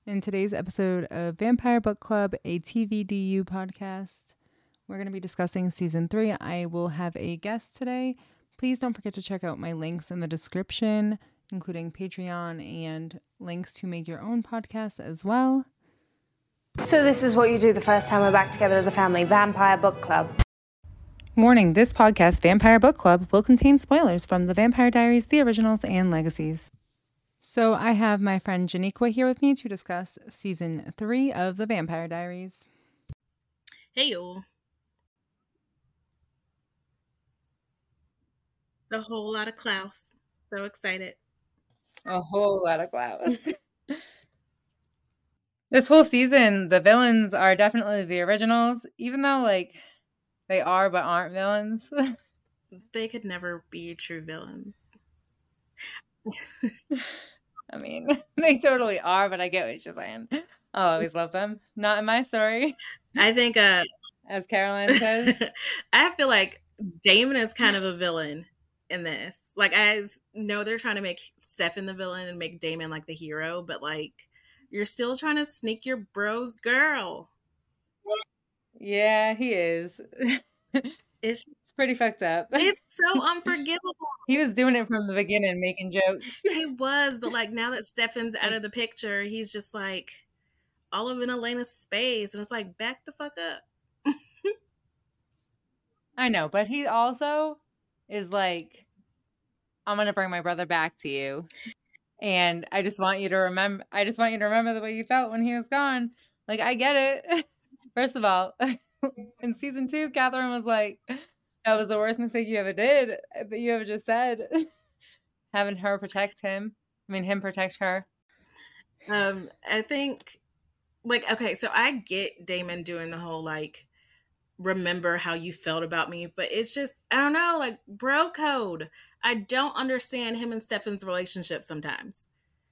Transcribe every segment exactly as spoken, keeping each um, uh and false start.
In today's episode of Vampire Book Club, a T V D U podcast, we're going to be discussing season three. I will have a guest today. Please don't forget to check out my links in the description, including Patreon and links to make your own podcast as well. So this is what you do the first time we're back together as a family, Vampire Book Club. Warning, this podcast, Vampire Book Club, will contain spoilers from The Vampire Diaries, the originals, and legacies. So I have my friend Janiqua here with me to discuss season three of The Vampire Diaries. Hey, y'all. A whole lot of Klaus. So excited. A whole lot of Klaus. This whole season, the villains are definitely the originals, even though, like, they are but aren't villains. They could never be true villains. I mean, they totally are, but I get what you're saying. I'll always love them. Not in my story. I think, uh, as Caroline says. I feel like Damon is kind of a villain in this. Like, I know they're trying to make Stefan the villain and make Damon like the hero, but like, you're still trying to sneak your bro's girl. Yeah, he is. It's, it's pretty fucked up. It's so unforgivable. He was doing it from the beginning, making jokes. He was, but like now that Stefan's out of the picture, he's just like all up in Elena's space, and it's like, back the fuck up. I know, but he also is like, I'm gonna bring my brother back to you, and I just want you to remember. I just want you to remember the way you felt when he was gone. Like, I get it. First of all, in season two, Catherine was like, that was the worst mistake you ever did, that you ever just said. Having her protect him. I mean, him protect her. Um, I think, like, okay, so I get Damon doing the whole, like, remember how you felt about me, but it's just, I don't know, like, bro code. I don't understand him and Stefan's relationship sometimes.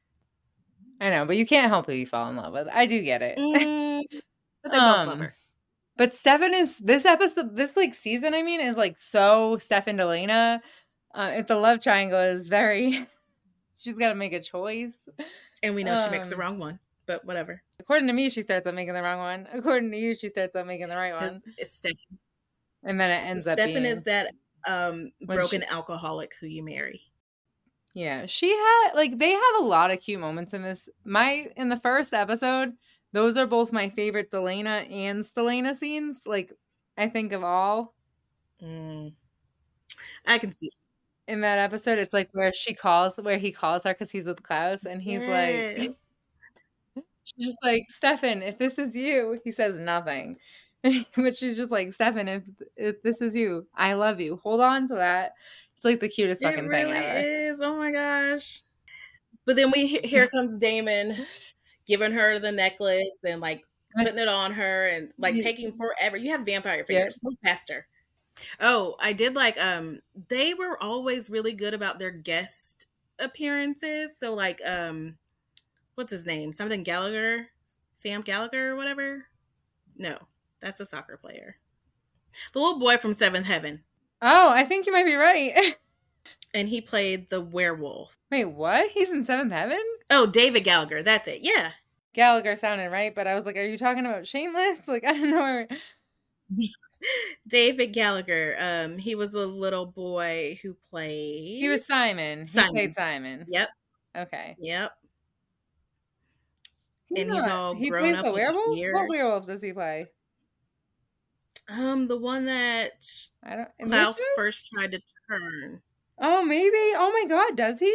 I know, but you can't help who you fall in love with. I do get it. Mm, but they um, both love her. But Stefan is, this episode, this, like, season, I mean, is, like, so Stefan Delena. Uh, if the love triangle is very, she's got to make a choice. And we know um, she makes the wrong one, but whatever. According to me, she starts out making the wrong one. According to you, she starts out making the right one. It's Stefan. And then it ends Stefan up being. Stefan is that um, broken she, alcoholic who you marry. Yeah, she had, like, they have a lot of cute moments in this. My, in the first episode, those are both my favorite Delena and Stelena scenes. Like, I think of all. Mm. I can see it. In that episode, it's like where she calls, where he calls her because he's with Klaus, and he's yes. like, she's just like, Stefan, if this is you, he says nothing. But she's just like, Stefan, if, if this is you, I love you. Hold on to that. It's like the cutest fucking it really thing ever. It is. Oh my gosh. But then we here comes Damon giving her the necklace and like putting it on her and like yeah. taking forever. You have vampire fingers. Move yeah. faster. Oh, I did like um they were always really good about their guest appearances. So like um what's his name? Something Gallagher? Sam Gallagher or whatever? No, that's a soccer player. The little boy from Seventh Heaven. Oh, I think you might be right. And he played the werewolf. Wait, what? He's in Seventh Heaven? Oh, David Gallagher. That's it. Yeah. Gallagher sounded right, but I was like, are you talking about Shameless? Like, I don't know where... David Gallagher. Um, he was the little boy who played. He was Simon. Simon. He played Simon. Yep. Okay. Yep. He's and not, he's all he grown plays up. The werewolf? Beard. What werewolf does he play? Um, the one that I don't. Klaus first tried to turn. Oh, maybe. Oh my God, does he?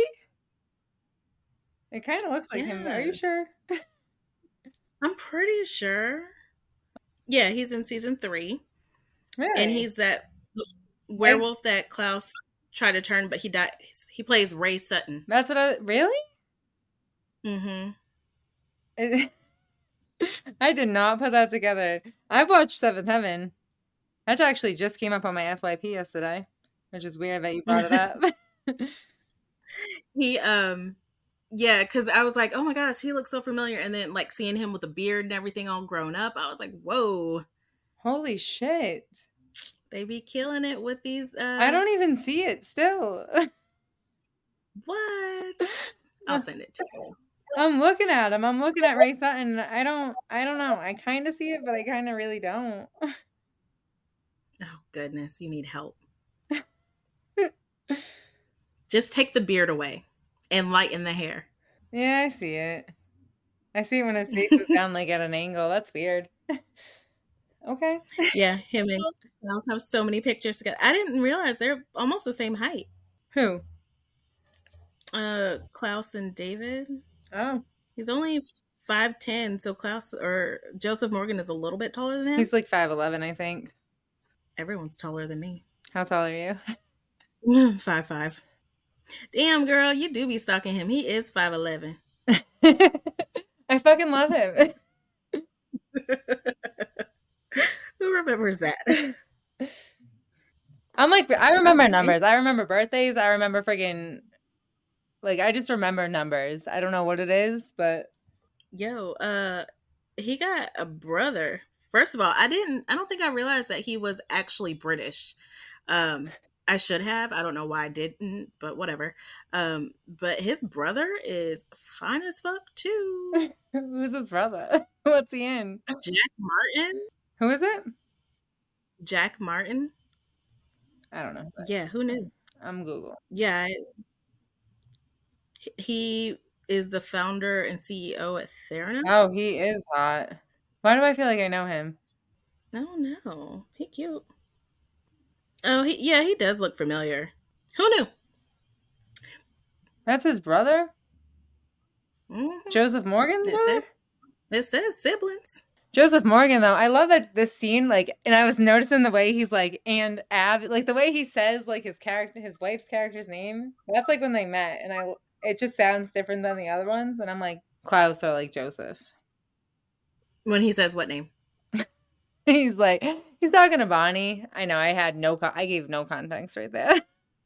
It kind of looks like yeah. him. Are you sure? I'm pretty sure. Yeah, he's in season three. Really? And he's that werewolf Wait. that Klaus tried to turn, but he died. He plays Ray Sutton. That's what I... Really? Mm-hmm. It, I did not put that together. I watched Seventh Heaven. That actually just came up on my F Y P yesterday, which is weird that you brought it up. he, um... Yeah, because I was like, oh my gosh, he looks so familiar. And then, like, seeing him with a beard and everything all grown up, I was like, whoa. Holy shit. They be killing it with these... Uh... I don't even see it still. What? I'll send it to you. I'm looking at him. I'm looking at Ray Sutton. I don't. I don't know. I kind of see it, but I kind of really don't. Oh goodness, you need help. Just take the beard away and lighten the hair. Yeah, I see it. I see it when his face is down like at an angle. That's weird. Okay. Yeah, him and Klaus have so many pictures together. I didn't realize they're almost the same height. Who? Uh, Klaus and David. Oh. He's only five ten, so Klaus or Joseph Morgan is a little bit taller than him. He's like five eleven, I think. Everyone's taller than me. How tall are you? five five. Damn, girl, you do be stalking him. He is five eleven. I fucking love him. Who remembers that? I'm like, I remember numbers. I remember birthdays. I remember friggin', like, I just remember numbers. I don't know what it is, but. Yo, uh, he got a brother. First of all, I didn't, I don't think I realized that he was actually British. Um, I should have. I don't know why I didn't, but whatever. Um, but his brother is fine as fuck too. Who's his brother? What's he in? Jack Martin. Who is it? Jack Martin. I don't know. Yeah, who knew? I'm Google. Yeah. He is the founder and C E O at Theranos. Oh, he is hot. Why do I feel like I know him? Oh, no. He cute. Oh, he, yeah, he does look familiar. Who knew? That's his brother? Mm-hmm. Joseph Morgan's brother? It says siblings. Joseph Morgan, though, I love that this scene, like, and I was noticing the way he's like, and Ab, like the way he says, like, his character, his wife's character's name. That's like when they met, and I, it just sounds different than the other ones, and I'm like, Klaus or like Joseph. When he says what name? He's like, he's talking to Bonnie. I know, I had no, con- I gave no context right there.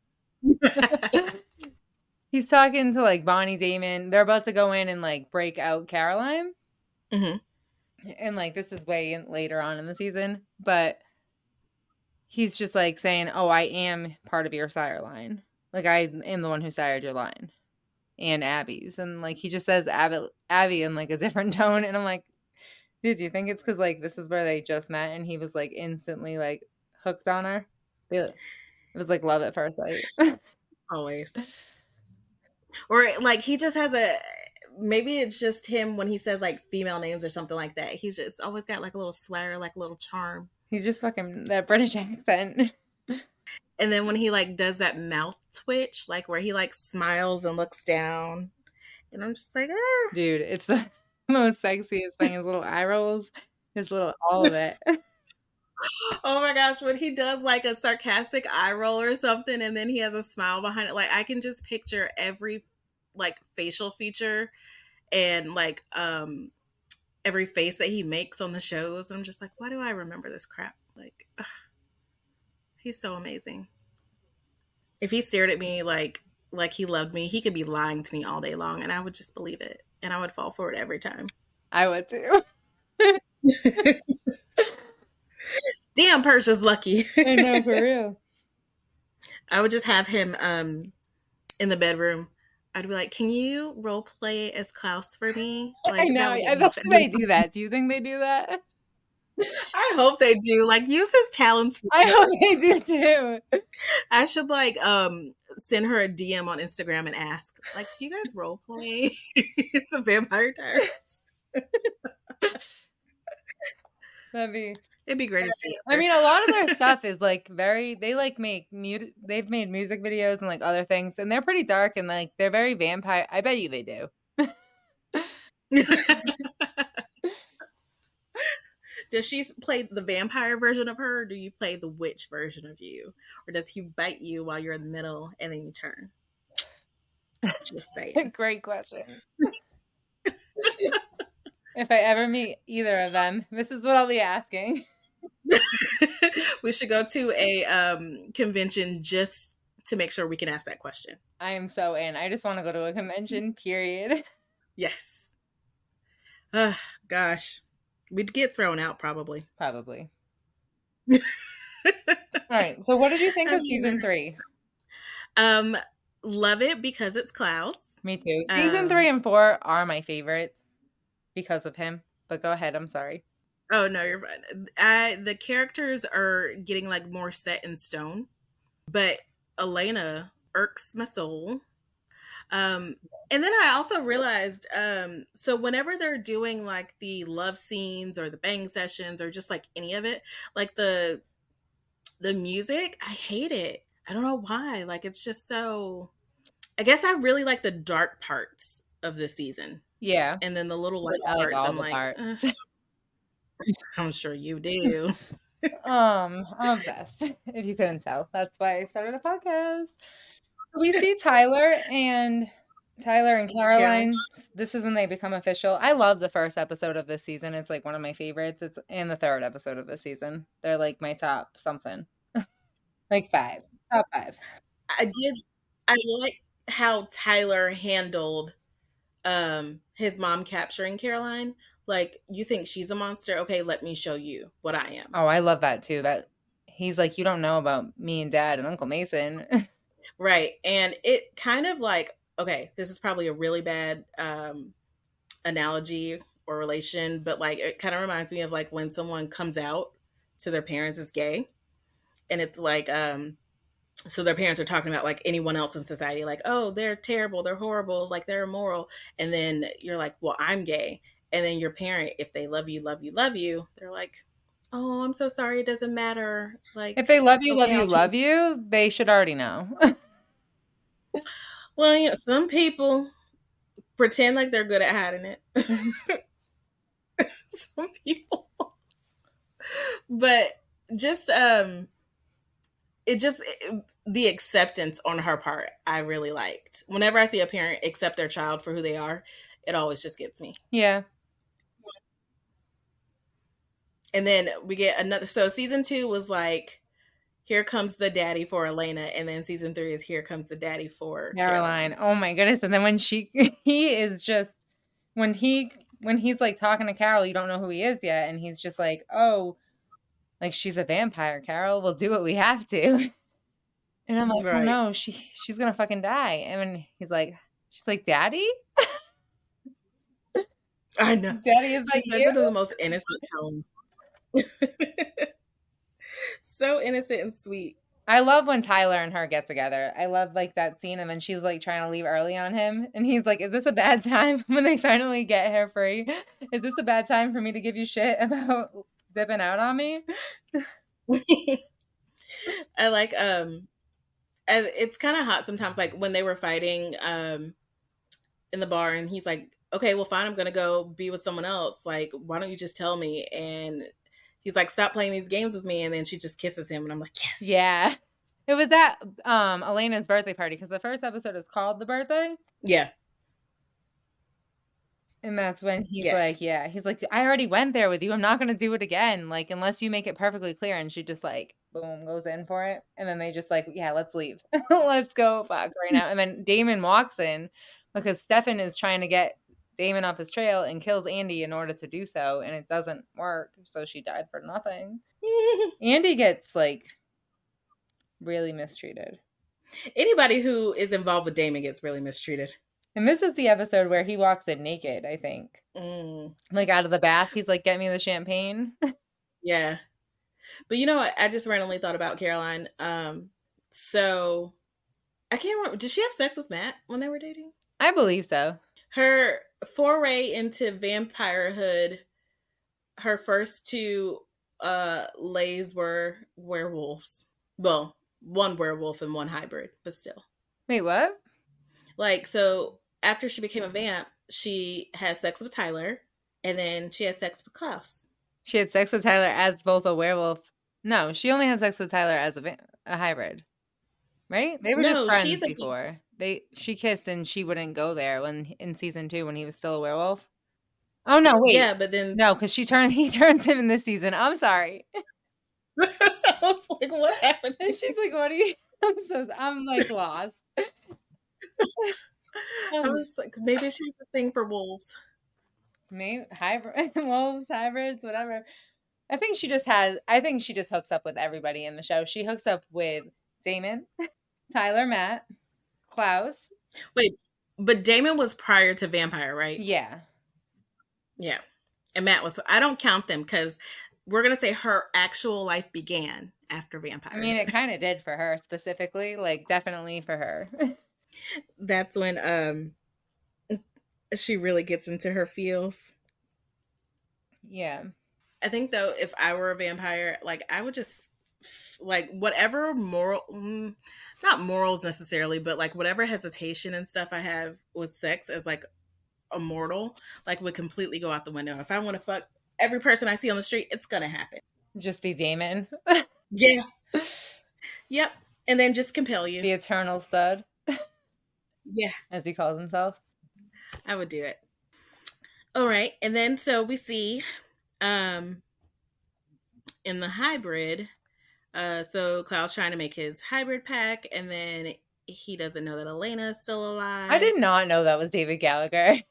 He's talking to like Bonnie Damon. They're about to go in and like break out Caroline. Mm-hmm. And like this is way in, later on in the season, but he's just like saying, "Oh, I am part of your sire line. Like I am the one who sired your line, and Abby's." And like he just says Abby, Abby in like a different tone, and I'm like, dude, do you think it's because like this is where they just met and he was like instantly like hooked on her? It was like love at first sight. Always. Or like he just has a. Maybe it's just him when he says like female names or something like that. He's just always got like a little swagger, like a little charm. He's just fucking that British accent. And then when he like does that mouth twitch, like where he like smiles and looks down, and I'm just like, ah, dude, it's the most sexiest thing. His little eye rolls, his little all of it. Oh my gosh, when he does like a sarcastic eye roll or something, and then he has a smile behind it, like I can just picture every like facial feature and like um every face that he makes on the shows. I'm just like, why do I remember this crap? Like, ugh. He's so amazing. If he stared at me like like he loved me, he could be lying to me all day long and I would just believe it, and I would fall for it every time. I would too. Damn, Persia's lucky. I know, for real. I would just have him um in the bedroom. I'd be like, can you role play as Klaus for me? Like, I know. I don't think they do that. Do you think they do that? I hope they do. Like, use his talents. For I hope they do too. I should like um send her a D M on Instagram and ask, like, do you guys role play the Vampire Diaries? That'd be. It'd be great if she. I mean, a lot of their stuff is like very. They like make mute. They've made music videos and like other things, and they're pretty dark and like they're very vampire. I bet you they do. Does she play the vampire version of her, or do you play the witch version of you? Or does he bite you while you're in the middle and then you turn? Just saying. Great question. If I ever meet either of them, this is what I'll be asking. We should go to a um, convention just to make sure we can ask that question. I am so in. I just want to go to a convention, period. Yes. Uh, gosh. We'd get thrown out probably. Probably. All right. So what did you think of season three? Um, love it because it's Klaus. Me too. Season um, three and four are my favorites because of him. But go ahead. I'm sorry. Oh, no, you're fine. I, the characters are getting like more set in stone. But Elena irks my soul. Um, and then I also realized, um, so whenever they're doing like the love scenes or the bang sessions or just like any of it, like the the music, I hate it. I don't know why. Like it's just so. I guess I really like the dark parts of the season. Yeah, and then the little light I like parts. all I'm the like, parts. uh, I'm sure you do. um, I'm obsessed. If you couldn't tell, that's why I started a podcast. We see Tyler and Tyler and Caroline. This is when they become official. I love the first episode of this season. It's like one of my favorites. It's and the third episode of this season. They're like my top something. Like five. Top five. I did I like how Tyler handled um his mom capturing Caroline. Like, you think she's a monster? Okay, let me show you what I am. Oh, I love that too. That he's like, you don't know about me and Dad and Uncle Mason. Right. And it kind of like, okay, this is probably a really bad um, analogy or relation, but like it kind of reminds me of like when someone comes out to their parents as gay. And it's like, um, so their parents are talking about like anyone else in society, like, oh, they're terrible, they're horrible, like they're immoral. And then you're like, well, I'm gay. And then your parent, if they love you, love you, love you, they're like, oh, I'm so sorry, it doesn't matter. Like, if they love you, okay, love you, I'll love you, they should already know. Well, you know, some people pretend like they're good at hiding it. Some people. But just um it just it, the acceptance on her part, I really liked. Whenever I see a parent accept their child for who they are, it always just gets me. Yeah. And then we get another, so season two was like, here comes the daddy for Elena, and then season three is here comes the daddy for Caroline. Caroline. Oh my goodness. And then when she he is just when he when he's like talking to Carol, you don't know who he is yet, and he's just like, oh, like she's a vampire, Carol. We'll do what we have to. And I'm like, right. Oh no, she she's gonna fucking die. And when he's like, she's like, Daddy? I know. Daddy is like, she says it in the most innocent tone. So innocent and sweet. I love when Tyler and her get together. I love like that scene, and then she's like trying to leave early on him, and he's like, is this a bad time when they finally get hair free? Is this a bad time for me to give you shit about dipping out on me? I like um it's kind of hot sometimes, like when they were fighting um in the bar, and he's like, okay, well fine, I'm gonna go be with someone else, like why don't you just tell me? And he's like, stop playing these games with me. And then she just kisses him. And I'm like, yes. Yeah. It was at um, Elena's birthday party, because the first episode is called The Birthday. Yeah. And that's when he's yes. like, yeah. He's like, I already went there with you. I'm not going to do it again. Like, unless you make it perfectly clear. And she just like, boom, goes in for it. And then they just like, yeah, let's leave. Let's go fuck right now. And then Damon walks in because Stefan is trying to get Damon off his trail and kills Andy in order to do so, and it doesn't work, so she died for nothing. Andy gets like really mistreated. Anybody who is involved with Damon gets really mistreated. And this is the episode where he walks in naked, I think. Mm. Like out of the bath, he's like, get me the champagne. Yeah. But you know what? I just randomly thought about Caroline. Um, so I can't remember. Did she have sex with Matt when they were dating? I believe so. Her foray into vampirehood, her first two uh lays were werewolves. Well, one werewolf and one hybrid, but still. Wait, what? Like, so after she became a vamp, she has sex with Tyler, and then she has sex with Klaus. She had sex with Tyler as both a werewolf. No, she only had sex with Tyler as a, va- a hybrid. Right? They were no, just friends before. A- They she kissed and she wouldn't go there when in season two when he was still a werewolf. Oh no, wait. Yeah, but then no, because she turned he turns him in this season. I'm sorry. I was like, what happened? And she's like, what are you? I'm so I'm like lost. I was like, maybe she's a thing for wolves. Maybe hybrid wolves, hybrids, whatever. I think she just has. I think she just hooks up with everybody in the show. She hooks up with Damon, Tyler, Matt. Klaus. Wait, But Damon was prior to Vampire, right? Yeah. Yeah. And Matt was, I don't count them because we're going to say her actual life began after Vampire. I mean, it kind of did for her specifically, like definitely for her. That's when um she really gets into her feels. Yeah. I think though, if I were a vampire, like I would just like whatever moral, mm, not morals necessarily, but like whatever hesitation and stuff I have with sex as like a mortal, like would completely go out the window. If I want to fuck every person I see on the street, it's gonna happen. Just be Damon. Yeah. Yep. And then just compel you. The eternal stud. Yeah. As he calls himself. I would do it. All right. And then so we see um in the hybrid, uh so Klaus trying to make his hybrid pack, and then he doesn't know that Elena is still alive. I did not know that was David Gallagher.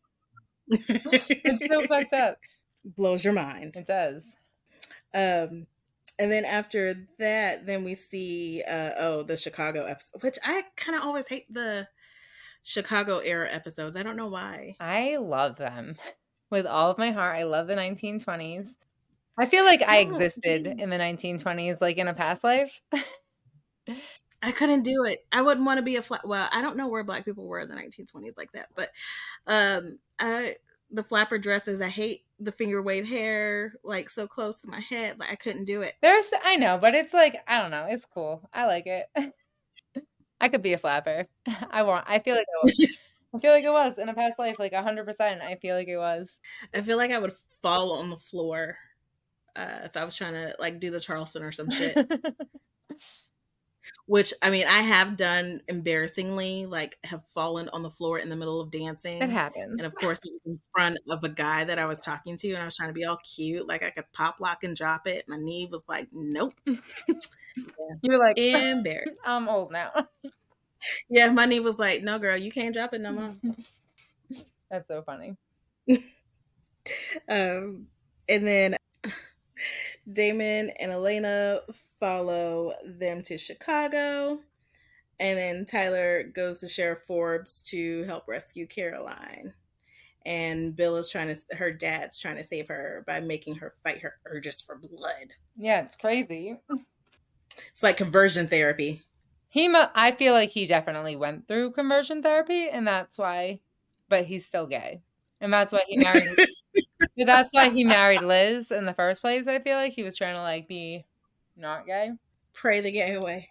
It's so fucked up. Blows your mind. It does. Um and then after that, then we see uh oh the Chicago episode, which I kind of always hate the Chicago era episodes. I don't know why. I love them with all of my heart. I love the nineteen twenties. I feel like I existed in the nineteen twenties, like in a past life. I couldn't do it. I wouldn't want to be a fla- well, I don't know where Black people were in the nineteen twenties like that, but um, I the flapper dresses. I hate the finger wave hair, like so close to my head. Like I couldn't do it. There's, I know, but it's like I don't know. It's cool. I like it. I could be a flapper. I want. I feel like I was. I feel like it was in a past life, like a hundred percent. I feel like it was. I feel like I would fall on the floor uh, if I was trying to like do the Charleston or some shit. Which, I mean, I have done embarrassingly, like have fallen on the floor in the middle of dancing. It happens. And of course, it was in front of a guy that I was talking to, and I was trying to be all cute. Like I could pop, lock, and drop it. My knee was like, nope. Yeah. You were like, embarrassed. I'm old now. Yeah, my knee was like, no, girl, you can't drop it no more. That's so funny. um, and then Damon and Elena follow them to Chicago, and then Tyler goes to Sheriff Forbes to help rescue Caroline. And Bill is trying to, her dad's trying to save her by making her fight her urges for blood. Yeah, it's crazy. It's like conversion therapy. He, mu- I feel like he definitely went through conversion therapy, and that's why, but he's still gay. And that's why he married, that's why he married Liz in the first place. I feel like he was trying to like be not gay. Pray the gay away.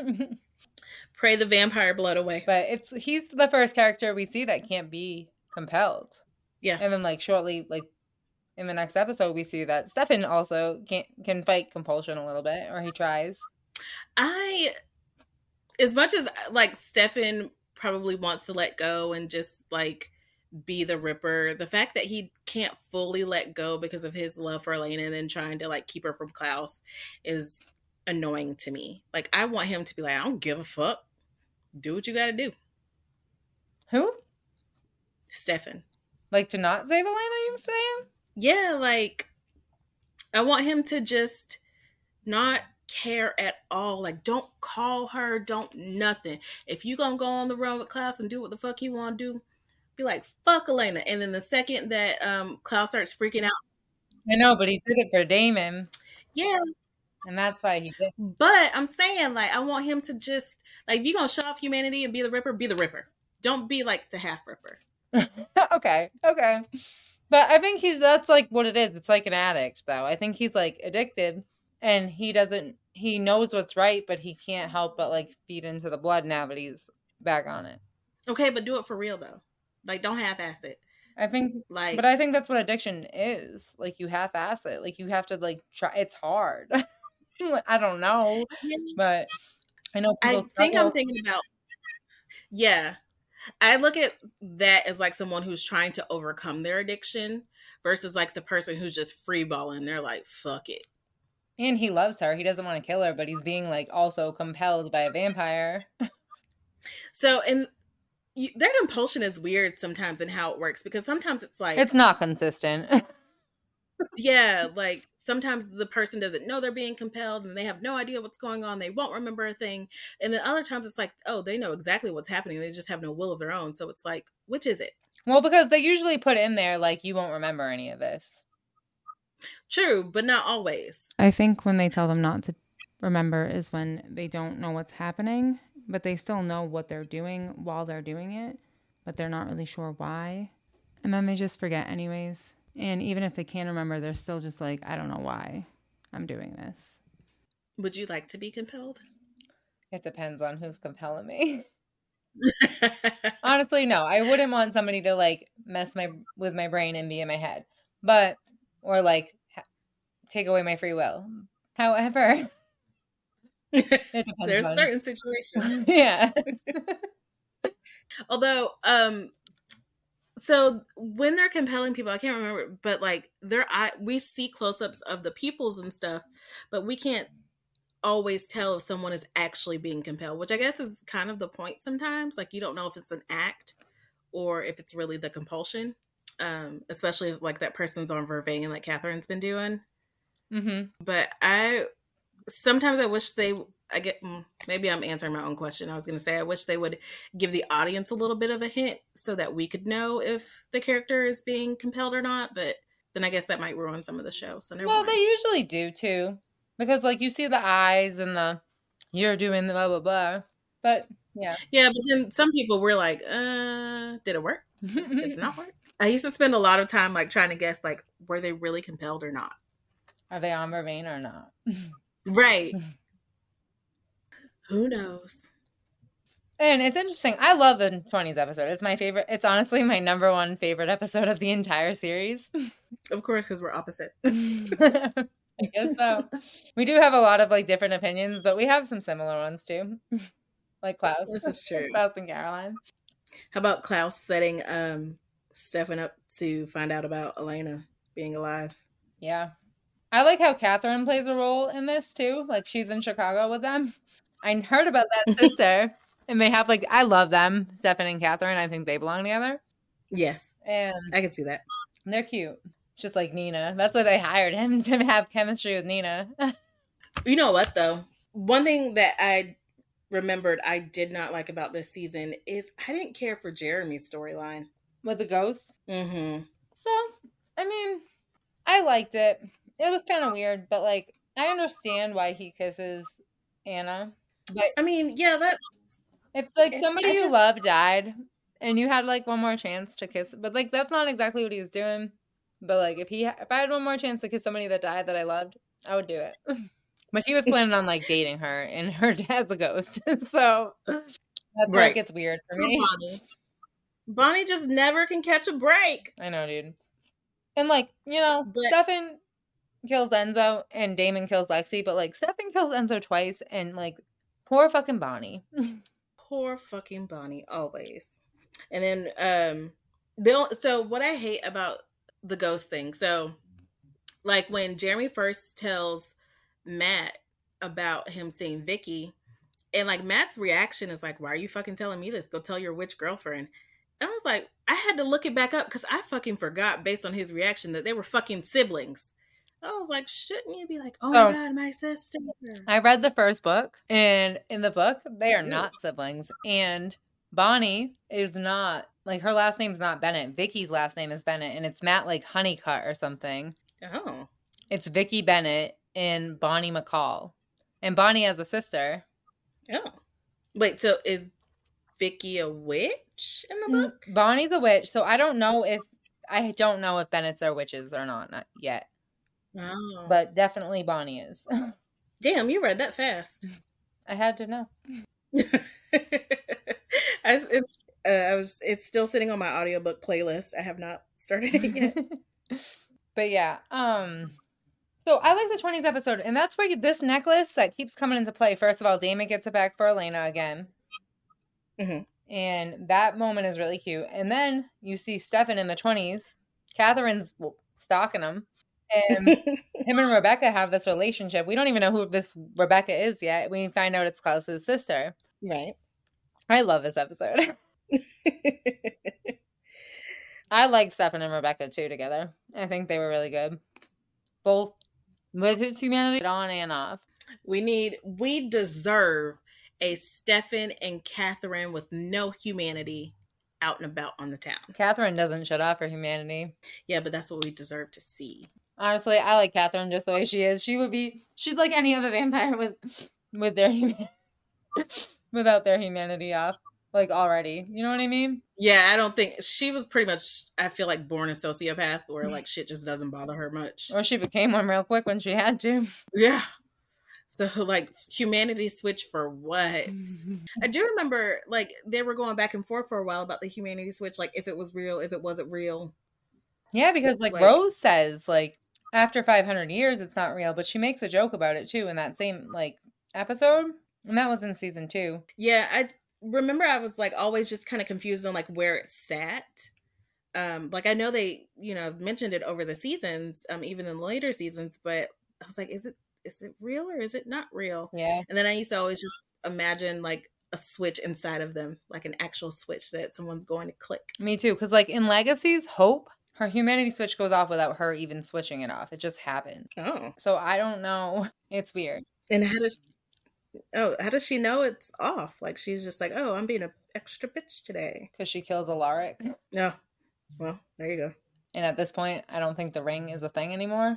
Pray the vampire blood away. But it's, he's the first character we see that can't be compelled. Yeah. And then like shortly, like in the next episode, we see that Stefan also can can fight compulsion a little bit, or he tries. I, as much as like Stefan probably wants to let go and just like be the Ripper, the fact that he can't fully let go because of his love for Elena and then trying to like keep her from Klaus is annoying to me. Like I want him to be like, I don't give a fuck. Do what you gotta do. Who? Stefan. Like to not save Elena, you saying? Yeah, like I want him to just not care at all. Like don't call her, don't nothing. If you gonna go on the run with Klaus and do what the fuck he wanna do, be like, fuck Elena. And then the second that um Klaus starts freaking out. I know, but he did it for Damon. Yeah. And that's why he did. But I'm saying, like, I want him to just, like, if you're going to show off humanity and be the Ripper, be the Ripper. Don't be, like, the half Ripper. Okay, okay. But I think he's, that's, like, what it is. It's like an addict, though. I think he's, like, addicted, and he doesn't, he knows what's right, but he can't help but, like, feed into the blood now that he's back on it. Okay, but do it for real, though. Like, don't half-ass it. I think, like, but I think that's what addiction is. Like, you half-ass it. Like, you have to, like, try. It's hard. I don't know, yeah. But I know people I think I'm thinking about, yeah, I look at that as like someone who's trying to overcome their addiction versus like the person who's just freeballing. They're like, fuck it. And he loves her. He doesn't want to kill her, but he's being like also compelled by a vampire. So, and you, their compulsion is weird sometimes in how it works, because sometimes it's like, it's not consistent. Yeah, like sometimes the person doesn't know they're being compelled and they have no idea what's going on. They won't remember a thing. And then other times it's like, oh, they know exactly what's happening. They just have no will of their own. So it's like, which is it? Well, because they usually put in there, like, you won't remember any of this. True, but not always. I think when they tell them not to remember is when they don't know what's happening, but they still know what they're doing while they're doing it, but they're not really sure why. And then they just forget anyways. And even if they can remember, they're still just like, I don't know why I'm doing this. Would you like to be compelled? It depends on who's compelling me. Honestly, no. I wouldn't want somebody to like mess my with my brain and be in my head. But, or like ha- take away my free will. However, there's on. certain situations. Yeah. Although, um, so when they're compelling people, I can't remember, but like they're, I, we see close-ups of the pupils and stuff, but we can't always tell if someone is actually being compelled, which I guess is kind of the point sometimes. Like you don't know if it's an act or if it's really the compulsion, um, especially if like that person's on Vervain like Catherine's been doing. Mm-hmm. But I, sometimes I wish they, I get, maybe I'm answering my own question. I was going to say, I wish they would give the audience a little bit of a hint so that we could know if the character is being compelled or not. But then I guess that might ruin some of the show. So never well, mind. They usually do too, because like you see the eyes and the, you're doing the blah, blah, blah. But yeah. Yeah. But then some people were like, uh, did it work? Did it not work? I used to spend a lot of time like trying to guess, like, were they really compelled or not? Are they on Vervain or not? Right. Who knows? And it's interesting. I love the twenties episode. It's my favorite. It's honestly my number one favorite episode of the entire series. Of course, because we're opposite. I guess so. We do have a lot of like different opinions, but we have some similar ones too. Like Klaus. This is true. Klaus and Caroline. How about Klaus setting um, Stefan up to find out about Elena being alive? Yeah. I like how Catherine plays a role in this too. Like she's in Chicago with them. I heard about that sister, and they have like, I love them, Stefan and Catherine. I think they belong together. Yes. And I can see that. They're cute. It's just like Nina. That's why they hired him, to have chemistry with Nina. You know what, though? One thing that I remembered I did not like about this season is I didn't care for Jeremy's storyline. With the ghosts? Mm-hmm. So, I mean, I liked it. It was kind of weird, but like, I understand why he kisses Anna. But I mean, yeah, that's... If like somebody just, you love died and you had like one more chance to kiss, but like that's not exactly what he was doing. But like if he, if I had one more chance to kiss somebody that died that I loved, I would do it. But he was planning on like dating her, and her dad's a ghost, so that's right. Where it gets weird for me. Bonnie. Bonnie just never can catch a break. I know, dude. And like you know, but, Stefan kills Enzo and Damon kills Lexi, but like Stefan kills Enzo twice, and like poor fucking Bonnie. Poor fucking Bonnie, always. And then, um, they'll. So what I hate about the ghost thing, so like when Jeremy first tells Matt about him seeing Vicky, and like Matt's reaction is like, "Why are you fucking telling me this? Go tell your witch girlfriend." And I was like, I had to look it back up because I fucking forgot based on his reaction that they were fucking siblings. I was like, shouldn't you be like, oh my oh, God, my sister? I read the first book, and in the book, they are not siblings. And Bonnie is not, like, her last name's not Bennett. Vicky's last name is Bennett, and it's Matt, like, Honeycutt or something. Oh. It's Vicky Bennett and Bonnie McCall. And Bonnie has a sister. Oh. Wait, so is Vicky a witch in the book? Bonnie's a witch, so I don't know if, I don't know if Bennett's are witches or not, not yet. Oh. But definitely Bonnie is. Damn, you read that fast. I had to know. I, it's, uh, I was. It's still sitting on my audiobook playlist. I have not started it yet. But yeah, um, so I like the twenties episode, and that's where you, this necklace that keeps coming into play. First of all, Damon gets it back for Elena again. Mm-hmm. And that moment is really cute. And then you see Stefan in the twenties. Catherine's stalking him. And him and Rebecca have this relationship. We don't even know who this Rebecca is yet. We find out it's Klaus's sister. Right. I love this episode. I like Stefan and Rebecca too together. I think they were really good. Both with his humanity on and off. We need, we deserve a Stefan and Catherine with no humanity out and about on the town. Catherine doesn't shut off her humanity. Yeah, but that's what we deserve to see. Honestly, I like Catherine just the way she is. She would be, she's like any other vampire with, with their humanity, without their humanity off, like already. You know what I mean? Yeah, I don't think she was pretty much, I feel like, born a sociopath where like shit just doesn't bother her much. Or she became one real quick when she had to. Yeah. So like humanity switch for what? I do remember like they were going back and forth for a while about the humanity switch, like if it was real, if it wasn't real. Yeah, because like, like Rose says, like after five hundred years, it's not real, but she makes a joke about it too in that same like episode, and that was in season two. Yeah, I remember I was like always just kind of confused on like where it sat. Um, like I know they, you know, mentioned it over the seasons, um, even in later seasons, but I was like, is it is it real or is it not real? Yeah. And then I used to always just imagine like a switch inside of them, like an actual switch that someone's going to click. Me too, because like in Legacies, Hope, her humanity switch goes off without her even switching it off. It just happens. Oh. So I don't know. It's weird. And how does oh how does she know it's off? Like she's just like, oh, I'm being an extra bitch today. Because she kills Alaric. No. Oh. Well, there you go. And at this point, I don't think the ring is a thing anymore.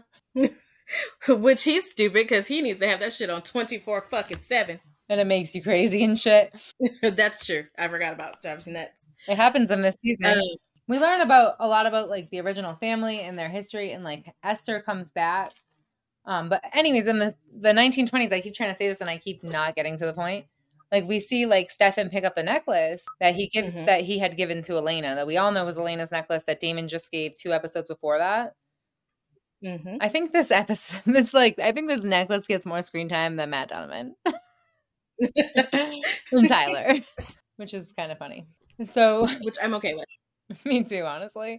Which he's stupid because he needs to have that shit on twenty-four fucking seven. And it makes you crazy and shit. That's true. I forgot about Drives You Nuts. It happens in this season. Um, we learn about a lot about like the original family and their history, and like Esther comes back. Um, but anyways, in the the nineteen twenties, I keep trying to say this and I keep not getting to the point. Like we see like Stefan pick up the necklace that he gives mm-hmm. that he had given to Elena, that we all know was Elena's necklace that Damon just gave two episodes before that. Mm-hmm. I think this episode, this like, I think this necklace gets more screen time than Matt Donovan and Tyler, which is kind of funny. So, which I'm okay with. Me too, honestly.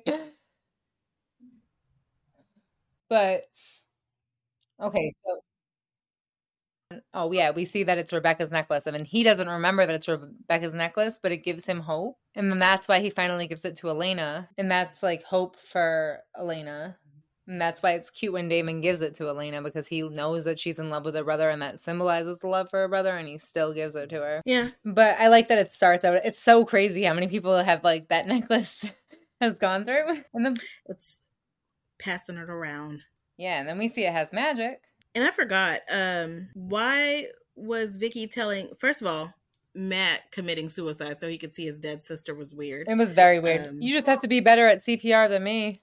But okay, so oh yeah, we see that it's Rebecca's necklace, and then he doesn't remember that it's Rebecca's necklace, but it gives him hope, and then that's why he finally gives it to Elena, and that's like hope for Elena. And that's why it's cute when Damon gives it to Elena, because he knows that she's in love with her brother and that symbolizes the love for her brother, and he still gives it to her. Yeah. But I like that it starts out, it's so crazy how many people have like that necklace has gone through. And then it's passing it around. Yeah, and then we see it has magic. And I forgot, um, why was Vicky telling, first of all, Matt committing suicide so he could see his dead sister was weird. It was very weird. Um, you just have to be better at C P R than me.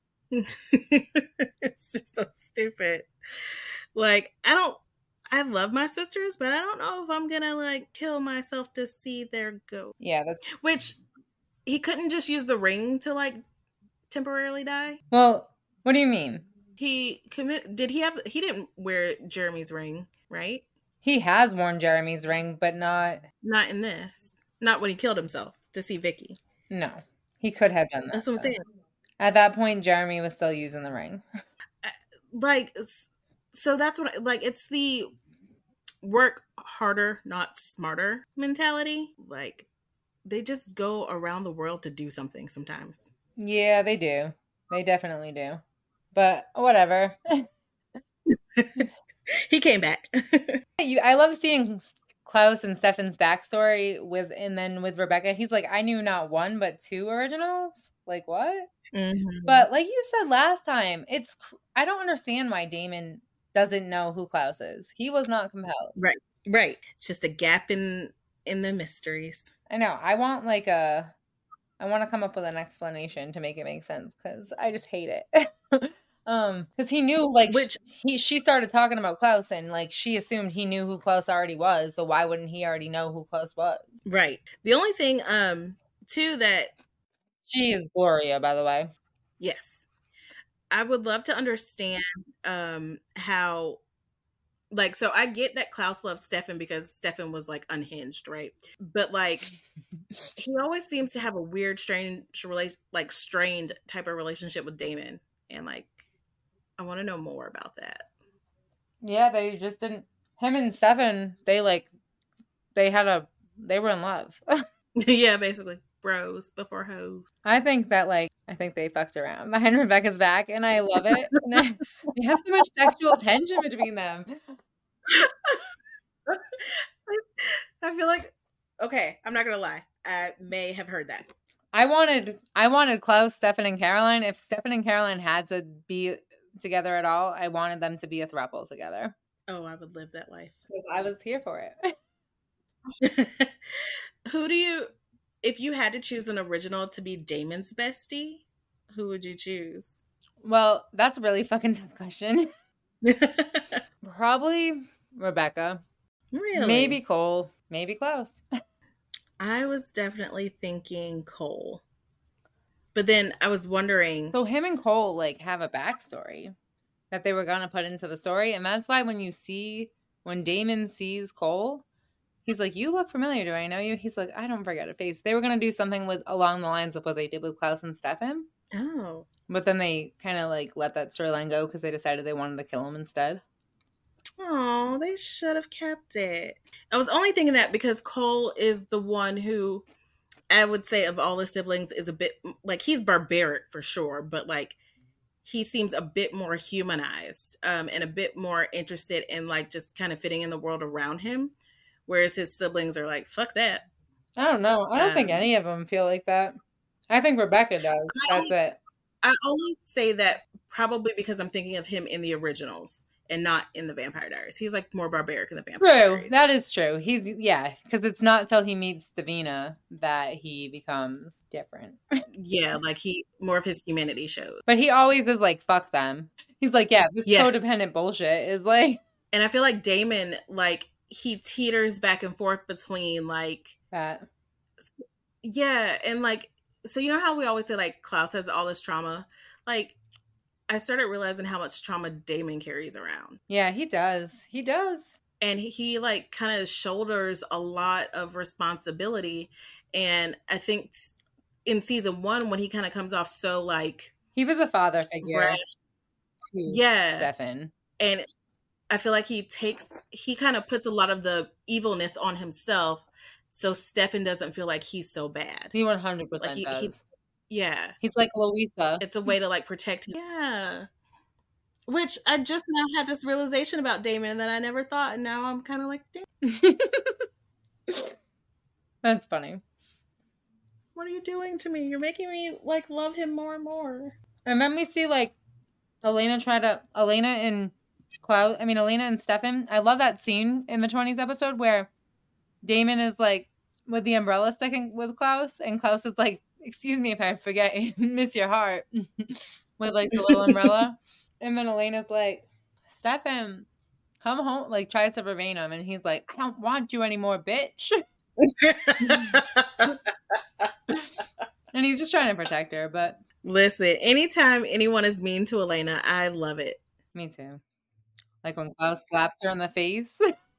It's just so stupid. Like, I don't I love my sisters, but I don't know if I'm gonna like kill myself to see their ghost. Yeah, that's... which he couldn't just use the ring to like temporarily die. Well, what do you mean? He commit did he have he didn't wear Jeremy's ring, right? He has worn Jeremy's ring, but not not in this. Not when he killed himself to see Vicky. No. He could have done that. That's what I'm though. saying. At that point, Jeremy was still using the ring. Like, so that's what, I, like, it's the work harder, not smarter mentality. Like, they just go around the world to do something sometimes. Yeah, they do. They definitely do. But whatever. He came back. you, I love seeing Klaus and Stefan's backstory with, and then with Rebecca. He's like, I knew not one, but two originals. Like, what? Mm-hmm. But like you said last time, it's I don't understand why Damon doesn't know who Klaus is. He was not compelled. Right, right. It's just a gap in in the mysteries. I know. I want like a, I want to come up with an explanation to make it make sense, because I just hate it. um, because he knew like which he she started talking about Klaus, and like she assumed he knew who Klaus already was. So why wouldn't he already know who Klaus was? Right. The only thing, um, too that. She is Gloria, by the way. Yes. I would love to understand um, how, like, so I get that Klaus loves Stefan because Stefan was, like, unhinged, right? But, like, he always seems to have a weird, strange, like, strained type of relationship with Damon. And, like, I want to know more about that. Yeah, they just didn't, him and Stefan, they, like, they had a, they were in love. Yeah, basically. bros before hoes. I think that, like, I think they fucked around behind Rebecca's back, and I love it. And I, they have so much sexual tension between them. I feel like, okay, I'm not gonna lie. I may have heard that. I wanted, I wanted Klaus, Stefan, and Caroline. If Stefan and Caroline had to be together at all, I wanted them to be a throuple together. Oh, I would live that life. Because I was here for it. Who do you, if you had to choose an original to be Damon's bestie, who would you choose? Well, that's a really fucking tough question. Probably Rebecca. Really? Maybe Cole. Maybe Klaus. I was definitely thinking Cole. But then I was wondering. So him and Cole, like, have a backstory that they were going to put into the story. And that's why when you see, when Damon sees Cole, he's like, you look familiar. Do I know you? He's like, I don't forget a face. They were going to do something with along the lines of what they did with Klaus and Stefan. Oh. But then they kind of, like, let that storyline go because they decided they wanted to kill him instead. Oh, they should have kept it. I was only thinking that because Cole is the one who, I would say, of all the siblings, is a bit, like, he's barbaric for sure, but, like, he seems a bit more humanized um, and a bit more interested in, like, just kind of fitting in the world around him. Whereas his siblings are like, fuck that. I don't know. I don't um, think any of them feel like that. I think Rebecca does. I That's only, it. I only say that probably because I'm thinking of him in the originals and not in the Vampire Diaries. He's like more barbaric in the Vampire true. Diaries. True. That is true. He's, yeah, because it's not till he meets Davina that he becomes different. Yeah, like he, more of his humanity shows. But he always is like, fuck them. He's like, yeah, this yeah. codependent bullshit is like. And I feel like Damon, like, he teeters back and forth between like that. Yeah, and like, so you know how we always say like Klaus has all this trauma? Like, I started realizing how much trauma Damon carries around. Yeah, he does. He does. And he, he like kind of shoulders a lot of responsibility. And I think t- in season one, when he kind of comes off so like he was a father figure. Brash, yeah, Stefan. And I feel like he takes, he kind of puts a lot of the evilness on himself, so Stefan doesn't feel like he's so bad. He one hundred percent like he, does. He, yeah. He's like Louisa. It's a way to like protect him. Yeah. Which I just now had this realization about Damon that I never thought, and now I'm kind of like, damn. That's funny. What are you doing to me? You're making me like love him more and more. And then we see like Elena try to, Elena and Klaus, I mean, Elena and Stefan. I love that scene in the twenties episode where Damon is like with the umbrella sticking with Klaus, and Klaus is like, excuse me if I forget, miss your heart, with like the little umbrella. And then Elena's like, Stefan, come home, like tries to remain him. And he's like, I don't want you anymore, bitch. And he's just trying to protect her, but. Listen, anytime anyone is mean to Elena, I love it. Me too. Like when Klaus slaps her in the face.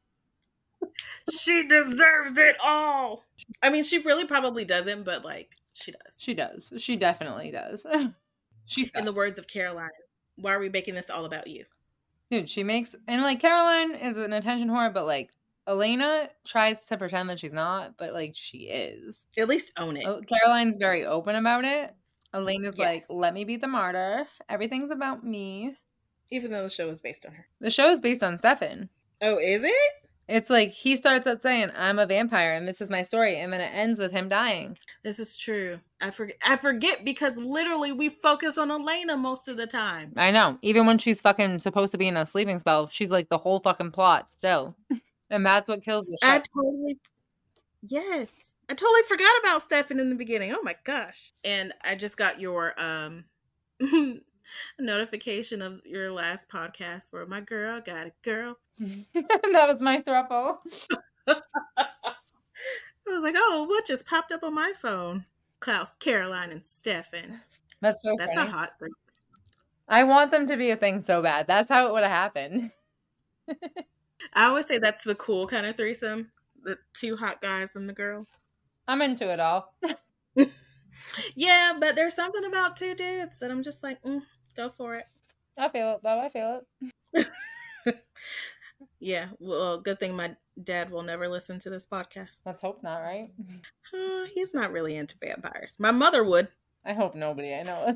She deserves it all. I mean, she really probably doesn't, but like, she does. She does. She definitely does. She sucks. In the words of Caroline, why are we making this all about you? Dude, she makes, and like Caroline is an attention whore, but like Elena tries to pretend that she's not, but like she is. At least own it. Caroline's very open about it. Elena's yes. like, let me be the martyr. Everything's about me. Even though the show is based on her. The show is based on Stefan. Oh, is it? It's like he starts out saying, I'm a vampire and this is my story. And then it ends with him dying. This is true. I forget I forget because literally we focus on Elena most of the time. I know. Even when she's fucking supposed to be in a sleeping spell, she's like the whole fucking plot still. And that's what kills the show. I totally Yes. I totally forgot about Stefan in the beginning. Oh my gosh. And I just got your um notification of your last podcast where my girl got a girl. That was my throuple. I was like, oh, what just popped up on my phone? Klaus, Caroline, and Stefan. That's so That's funny. a hot thing. I want them to be a thing so bad. That's how it would have happened. I always say that's the cool kind of threesome. The two hot guys and the girl. I'm into it all. Yeah, but there's something about two dudes that I'm just like, mm, go for it. I feel it, though. I feel it. Yeah, well, good thing my Dad will never listen to this podcast. Let's hope not, right? Uh, he's not really into vampires. My mother would. I hope nobody I know.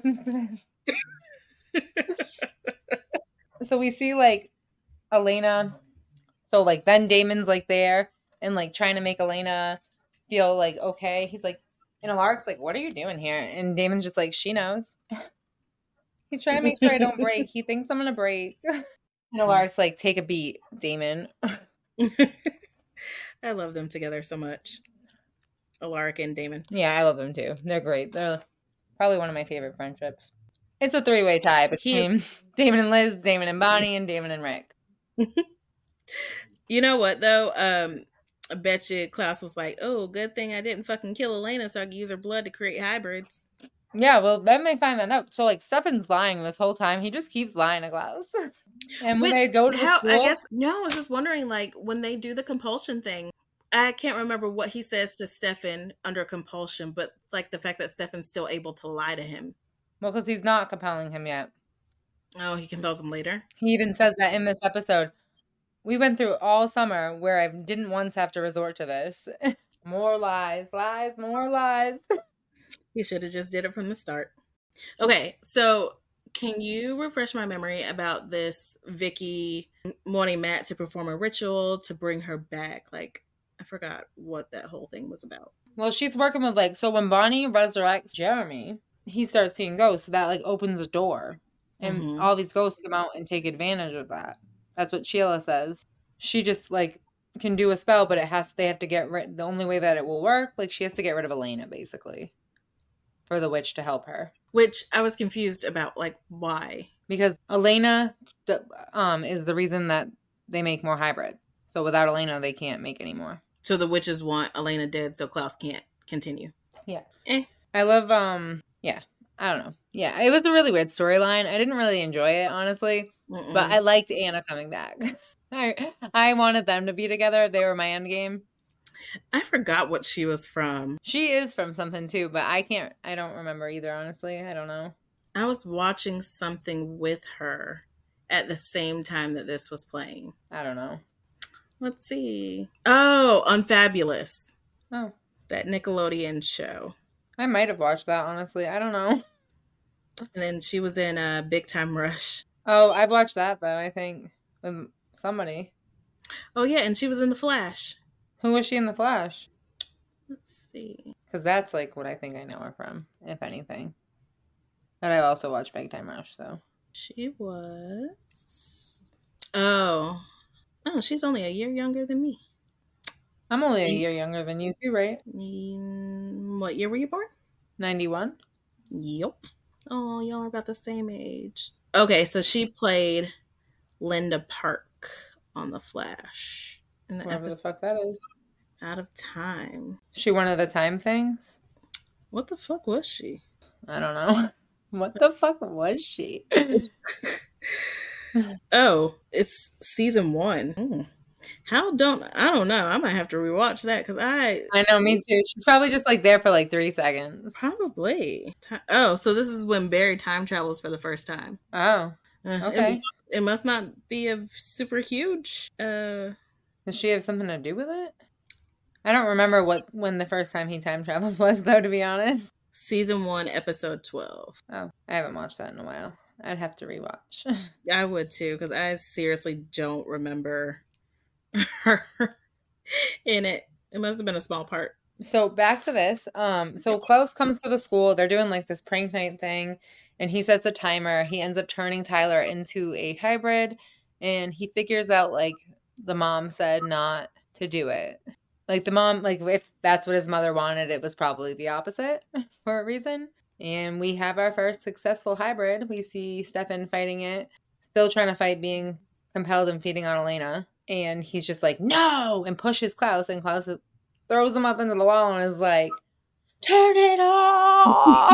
So we see like Elena. So like then Damon's like there and like trying to make Elena feel like okay. He's like, and Alaric's like, what are you doing here? And Damon's just like, she knows. He's trying to make sure I don't break. He thinks I'm gonna break. And Alaric's like, take a beat, Damon. I love them together so much. Alaric and Damon. Yeah, I love them too. They're great. They're probably one of my favorite friendships. It's a three-way tie between he... Damon and Liz, Damon and Bonnie, and Damon and Rick. You know what, though? Um, I bet you Klaus was like, oh, good thing I didn't fucking kill Elena so I could use her blood to create hybrids. Yeah, well, then they find that out. So, like, Stefan's lying this whole time. He just keeps lying to Klaus. And when Which, they go to how, school... I guess, no, I was just wondering, like, when they do the compulsion thing, I can't remember what he says to Stefan under compulsion, but, like, the fact that Stefan's still able to lie to him. Well, because he's not compelling him yet. Oh, he compels him later? He even says that in this episode. We went through all summer where I didn't once have to resort to this. More lies, lies, more lies. He should have just did it from the start. Okay, so can you refresh my memory about this Vicky wanting Matt to perform a ritual to bring her back? Like, I forgot what that whole thing was about. Well, she's working with, like, so when Bonnie resurrects Jeremy, he starts seeing ghosts. So that, like, opens a door. And mm-hmm. all these ghosts come out and take advantage of that. That's what Sheila says. She just, like, can do a spell, but it has they have to get rid... The only way that it will work, like, she has to get rid of Elena, basically. For the witch to help her. Which I was confused about, like, why? Because Elena um, is the reason that they make more hybrids. So without Elena, they can't make any more. So the witches want Elena dead so Klaus can't continue. Yeah. Eh. I love, um, yeah, I don't know. Yeah, it was a really weird storyline. I didn't really enjoy it, honestly. Mm-mm. But I liked Anna coming back. I, I wanted them to be together. They were my end game. I forgot what she was from. She is from something too, but I can't, I don't remember either, honestly. I don't know. I was watching something with her at the same time that this was playing. I don't know. Let's see. Oh, Unfabulous. Oh. That Nickelodeon show. I might have watched that, honestly. I don't know. And then she was in uh, Big Time Rush. Oh, I've watched that, though, I think. With somebody. Oh, yeah, and she was in The Flash. Who was she in The Flash? Let's see. Because that's, like, what I think I know her from, if anything. But I also watched Big Time Rush, so. She was... Oh. Oh, she's only a year younger than me. I'm only a year younger than you, too, right? What year were you born? ninety-one. Yup. Oh, y'all are about the same age. Okay, so she played Linda Park on The Flash. In the Whatever the fuck that is. Out of Time. She one of the time things? What the fuck was she? I don't know. What the fuck was she? Oh, it's season one. Mm. How don't I don't know. I might have to rewatch that because I I know, me too. She's probably just like there for like three seconds. Probably. Oh, so this is when Barry time travels for the first time. Oh, okay. It, it must not be a super huge. Uh, Does she have something to do with it? I don't remember what when the first time he time travels was, though. To be honest, season one, episode twelve. Oh, I haven't watched that in a while. I'd have to rewatch. I would too, because I seriously don't remember her in it. It must have been a small part. So back to this. Um, so Klaus comes to the school. They're doing like this prank night thing, and he sets a timer. He ends up turning Tyler into a hybrid, and he figures out like the mom said not to do it. Like the mom, like if that's what his mother wanted, it was probably the opposite for a reason. And we have our first successful hybrid. We see Stefan fighting it, still trying to fight being compelled and feeding on Elena. And he's just like, no, and pushes Klaus. And Klaus throws him up into the wall and is like, turn it off.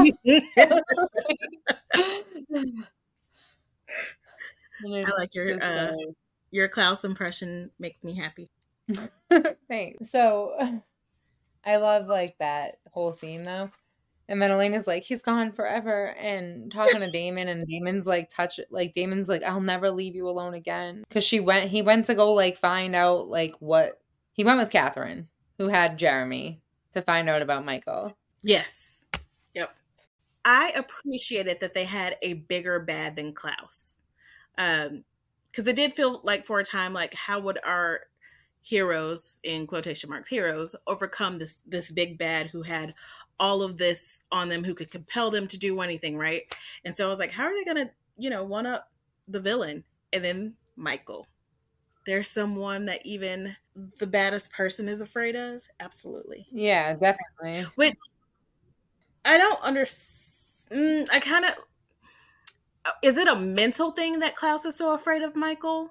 I like your, uh, your Klaus impression makes me happy. Thanks. So I love like that whole scene though. And then Elena's like, he's gone forever, and talking to Damon, and Damon's like, touch it. Like, Damon's like, I'll never leave you alone again. Because she went, he went to go like find out like what He went with Catherine, who had Jeremy, to find out about Michael. Yes. Yep. I appreciated that they had a bigger bad than Klaus. Um, because it did feel like for a time, like, how would our heroes, in quotation marks, heroes, overcome this this big bad who had all of this on them, who could compel them to do anything, right? And so I was like, how are they gonna, you know, one up the villain? And then Michael. There's someone that even the baddest person is afraid of? Absolutely. Yeah, definitely. Which I don't understand. I kind of... Is it a mental thing that Klaus is so afraid of Michael?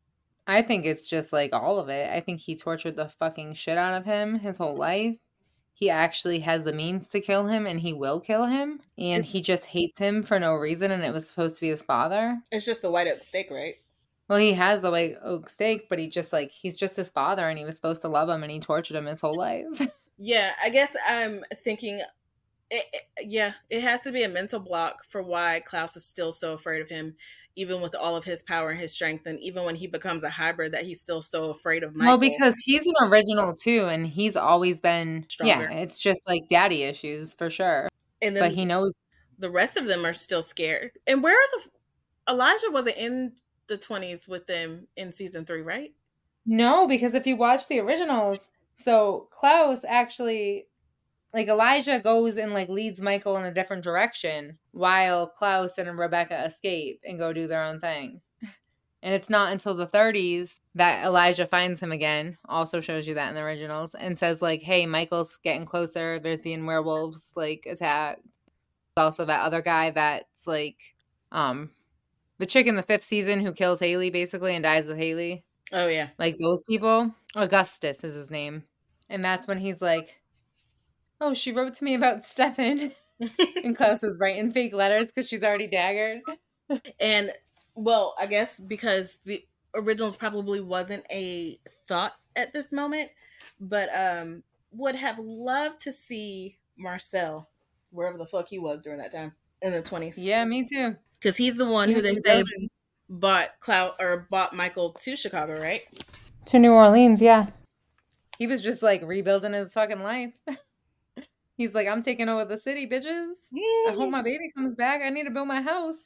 I think it's just like all of it. I think he tortured the fucking shit out of him his whole life. He actually has the means to kill him, and he will kill him. And he just hates him for no reason, and it was supposed to be his father. It's just the white oak steak, right? Well, he has the white oak steak, but he just like, he's just his father, and he was supposed to love him, and he tortured him his whole life. Yeah, I guess I'm thinking... It, it, yeah, it has to be a mental block for why Klaus is still so afraid of him, even with all of his power and his strength, and even when he becomes a hybrid, that he's still so afraid of Michael. Well, because he's an original too, and he's always been Stronger. Yeah, it's just like daddy issues for sure. And then but he knows the rest of them are still scared. And where are the Elijah wasn't in the twenties with them in season three, right? No, because if you watch the originals, so Klaus actually, like, Elijah goes and like leads Michael in a different direction while Klaus and Rebecca escape and go do their own thing. And it's not until the thirties that Elijah finds him again, also shows you that in the originals, and says like, hey, Michael's getting closer, there's being werewolves like attacked. Also that other guy that's like um the chick in the fifth season who kills Haley basically and dies with Haley. Oh yeah. Like those people. Augustus is his name. And that's when he's like, oh, she wrote to me about Stefan. And Klaus is writing fake letters because she's already daggered. And, well, I guess because the originals probably wasn't a thought at this moment, but um, would have loved to see Marcel, wherever the fuck he was during that time, in the twenties. Yeah, me too. Because he's the one He who they was say building. bought Klaus, or bought Michael to Chicago, right? To New Orleans, yeah. He was just like rebuilding his fucking life. He's like, I'm taking over the city, bitches. I hope my baby comes back. I need to build my house.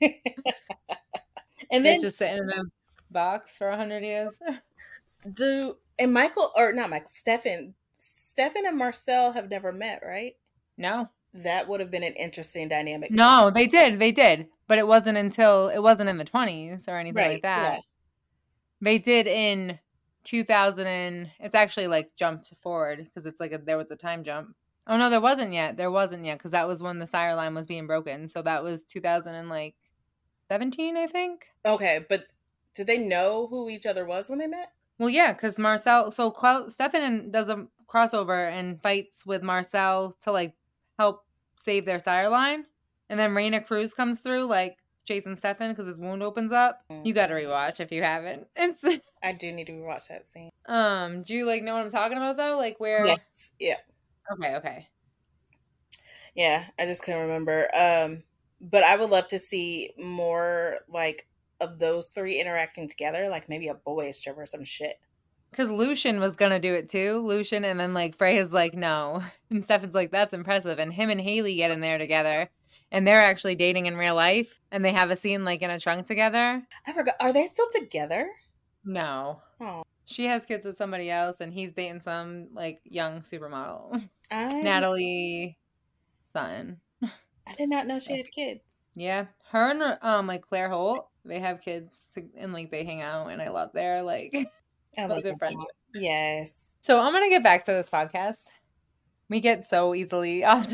And then it's just sitting in a box for a hundred years. do and Michael, or not Michael, Stefan, Stefan and Marcel have never met, right? No. That would have been an interesting dynamic. No, they did. They did. But it wasn't until, it wasn't in the twenties or anything Right, like that. yeah. They did in two thousand. And, it's actually like jumped forward because it's like a, there was a time jump. Oh, no, there wasn't yet. There wasn't yet because that was when the Sire line was being broken. So that was two thousand seventeen, I think. Okay, but did they know who each other was when they met? Well, yeah, because Marcel, so Klaus, Stefan does a crossover and fights with Marcel to like help save their Sire line. And then Raina Cruz comes through, like chasing Stefan because his wound opens up. You got to rewatch if you haven't. It's, I do need to rewatch that scene. um, do you like know what I'm talking about though? Like where? Yes, yeah. Okay, okay. Yeah, I just couldn't remember. Um, but I would love to see more like of those three interacting together, like maybe a boys trip or some shit. Because Lucian was gonna do it too, Lucian, and then like Freya's like no, and Stefan's like that's impressive, and him and Haley get in there together, and they're actually dating in real life, and they have a scene like in a trunk together. I forgot. Are they still together? No, Oh, she has kids with somebody else, and he's dating some like young supermodel, I Natalie Sutton. I did not know she had kids. Yeah, her and um like Claire Holt, they have kids to, and like they hang out, and I love their like. I Love like their that. friendship. Yes. So I'm gonna get back to this podcast. We get so easily off.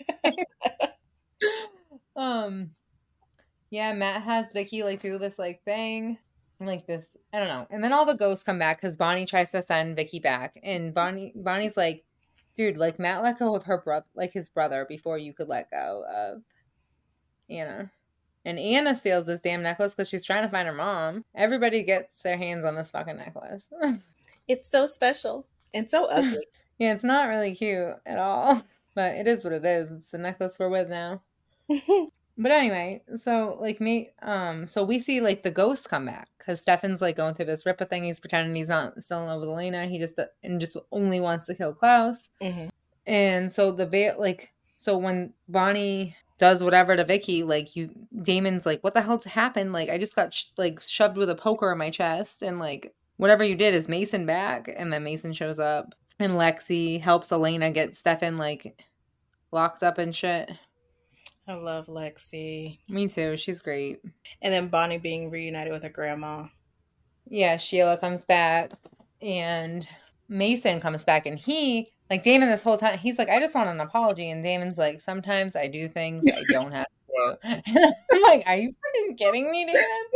um, yeah, Matt has Vicky like do this like thing, like this. I don't know. And then all the ghosts come back because Bonnie tries to send Vicky back, and Bonnie Bonnie's like, dude, like Matt let go of her brother, like his brother, before you could let go of Anna. And Anna steals this damn necklace because she's trying to find her mom. Everybody gets their hands on this fucking necklace. It's so special and so ugly. Yeah, it's not really cute at all. But it is what it is. It's the necklace we're with now. But anyway, so like me, um, so we see like the ghosts come back because Stefan's like going through this Ripper thing. He's pretending he's not still in love with Elena. He just and just only wants to kill Klaus. Mm-hmm. And so the veil, like, so when Bonnie does whatever to Vicky, like you, Damon's like, what the hell happened? Like I just got sh- like shoved with a poker in my chest, and like whatever you did is Mason back. And then Mason shows up, and Lexi helps Elena get Stefan like locked up and shit. I love Lexi. Me too. She's great. And then Bonnie being reunited with her grandma. Yeah, Sheila comes back, and Mason comes back, and he, like Damon this whole time, he's like, I just want an apology. And Damon's like, sometimes I do things I don't have to do. I'm like, are you fucking kidding me,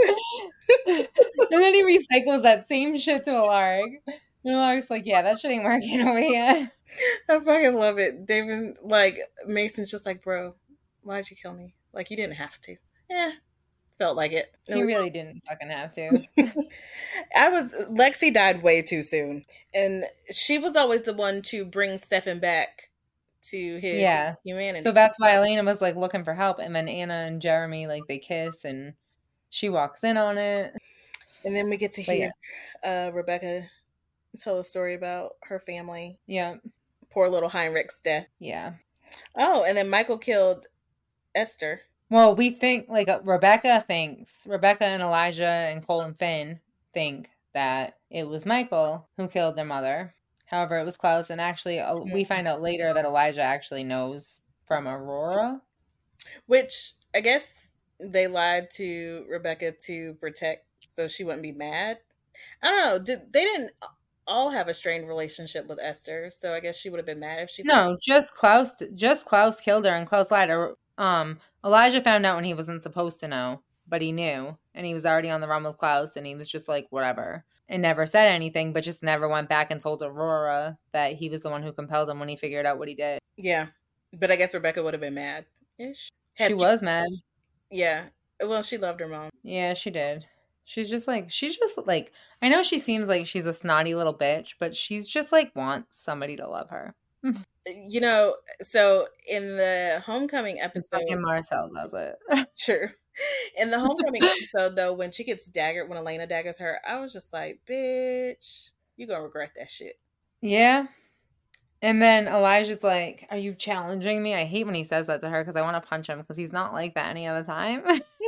Damon? And then he recycles that same shit to Alaric. And Alaric's like, yeah, that shit ain't working over here. I fucking love it. Damon, like, Mason's just like, bro, why'd you kill me? Like, you didn't have to. Yeah, felt like it. He really didn't fucking have to. I was, Lexi died way too soon. And she was always the one to bring Stefan back to his yeah. humanity. So that's why Elena was like looking for help. And then Anna and Jeremy, like they kiss and she walks in on it. And then we get to hear yeah. uh, Rebecca tell a story about her family. Yeah. Poor little Heinrich's death. Yeah. Oh, and then Michael killed Esther. Well, we think, like, Rebecca thinks, Rebecca and Elijah and Cole and Finn think that it was Michael who killed their mother. However, it was Klaus, and actually, mm-hmm. we find out later that Elijah actually knows from Aurora. Which, I guess they lied to Rebecca to protect, so she wouldn't be mad. I don't know, did, they didn't all have a strained relationship with Esther, so I guess she would have been mad if she... No, just Klaus, just Klaus killed her, and Klaus lied. Um, Elijah found out when he wasn't supposed to know, but he knew, and he was already on the run with Klaus, and he was just like, whatever, and never said anything, but just never went back and told Aurora that he was the one who compelled him when he figured out what he did. Yeah, but I guess Rebecca would have been mad-ish. She you... was mad. Yeah, well, she loved her mom. Yeah, she did. She's just like, she's just like, I know she seems like she's a snotty little bitch, but she's just like wants somebody to love her. You know, so in the Homecoming episode... Fucking Marcel does it. Sure. In the Homecoming episode, though, when she gets daggered, when Elena daggers her, I was just like, bitch, you're gonna regret that shit. Yeah. And then Elijah's like, are you challenging me? I hate when he says that to her because I want to punch him because he's not like that any other time.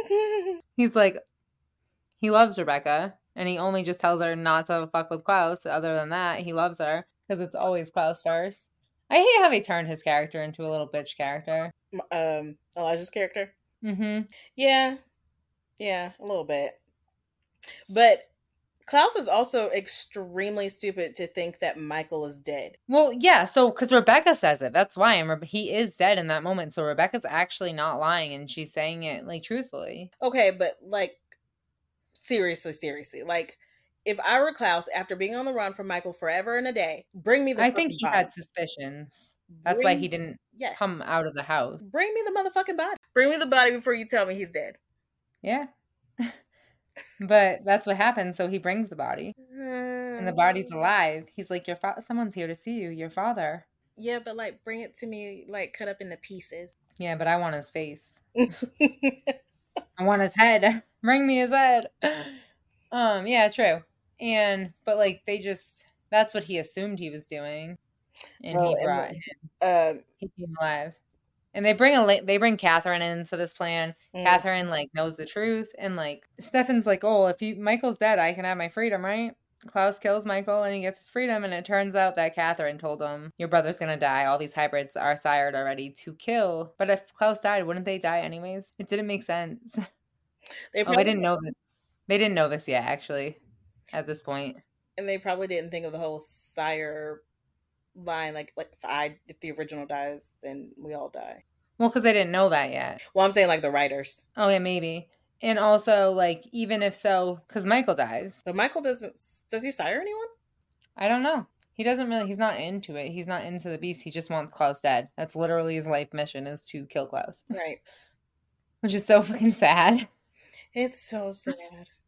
He's like, he loves Rebecca, and he only just tells her not to fuck with Klaus. Other than that, he loves her because it's always Klaus first. I hate how they turned his character into a little bitch character. Um, Elijah's character? Mm-hmm. Yeah. Yeah, a little bit. But Klaus is also extremely stupid to think that Michael is dead. Well, yeah, so, because Rebecca says it. That's why. And Re- he is dead in that moment. So Rebecca's actually not lying, and she's saying it, like, truthfully. Okay, but, like, seriously, seriously. Like, if I were Klaus, after being on the run from Michael forever and a day, bring me the I think he body. had suspicions. That's bring, why he didn't yeah. come out of the house. Bring me the motherfucking body. Bring me the body before you tell me he's dead. Yeah. But that's what happens, so he brings the body. And the body's alive. He's like, "Your fa- someone's here to see you, your father." Yeah, but, like, bring it to me, like, cut up into pieces. Yeah, but I want his face. I want his head. Bring me his head. Um, yeah, true. And, but, like, they just, that's what he assumed he was doing. And oh, he brought and, him. Uh, he came alive. And they bring a they bring Catherine into this plan. Mm. Catherine, like, knows the truth. And, like, Stefan's like, oh, if you, Michael's dead, I can have my freedom, right? Klaus kills Michael and he gets his freedom. And it turns out that Catherine told him, your brother's going to die. All these hybrids are sired already to kill. But if Klaus died, wouldn't they die anyways? It didn't make sense. They probably, oh, they didn't know this. They didn't know this yet, actually, at this point. And they probably didn't think of the whole sire line, like, like if I, if the original dies, then we all die. Well, because they didn't know that yet. Well, I'm saying, like, the writers. Oh, yeah, maybe. And also, like, even if so, because Michael dies. But Michael doesn't, does he sire anyone? I don't know. He doesn't really, he's not into it. He's not into the beast. He just wants Klaus dead. That's literally his life mission, is to kill Klaus. Right. Which is so fucking sad. It's so sad.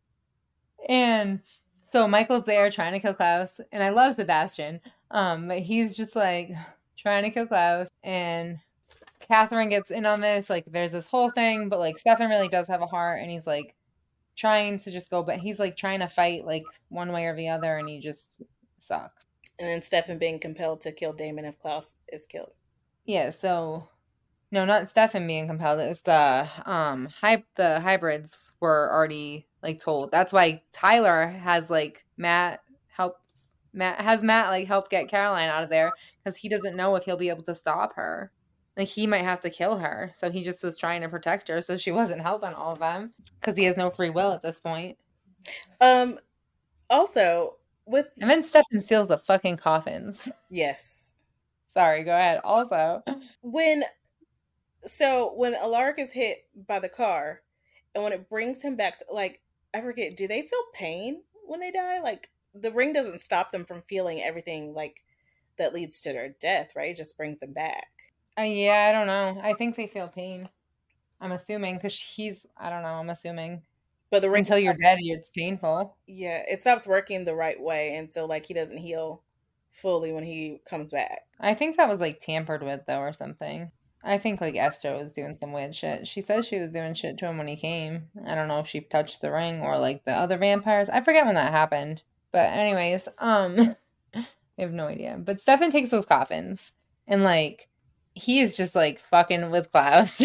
And so Michael's there trying to kill Klaus, and I love Sebastian. Um, he's just like trying to kill Klaus, and Catherine gets in on this. Like, there's this whole thing, but like Stefan really does have a heart, and he's like trying to just go, but he's like trying to fight like one way or the other, and he just sucks. And then Stefan being compelled to kill Damon if Klaus is killed. Yeah, so no, not Stefan being compelled. It's the um hy- the hybrids were already like told. That's why Tyler has like Matt helps Matt has Matt like help get Caroline out of there, because he doesn't know if he'll be able to stop her. Like, he might have to kill her. So he just was trying to protect her so she wasn't helping all of them, because he has no free will at this point. Um. Also, with And then Stefan steals the fucking coffins. Yes. Sorry, go ahead. Also, when so when Alaric is hit by the car, and when it brings him back, like, I forget, do they feel pain when they die? Like, the ring doesn't stop them from feeling everything like that leads to their death, right? It just brings them back. Uh, yeah, I don't know. I think they feel pain. I'm assuming, because he's, I don't know, I'm assuming. But the ring, until you're dead, it's painful. Yeah, it stops working the right way, and so like he doesn't heal fully when he comes back. I think that was like tampered with though, or something. I think like Esther was doing some weird shit. She says she was doing shit to him when he came. I don't know if she touched the ring or like the other vampires. I forget when that happened. But anyways, um, I have no idea. But Stefan takes those coffins, and like he is just like fucking with Klaus.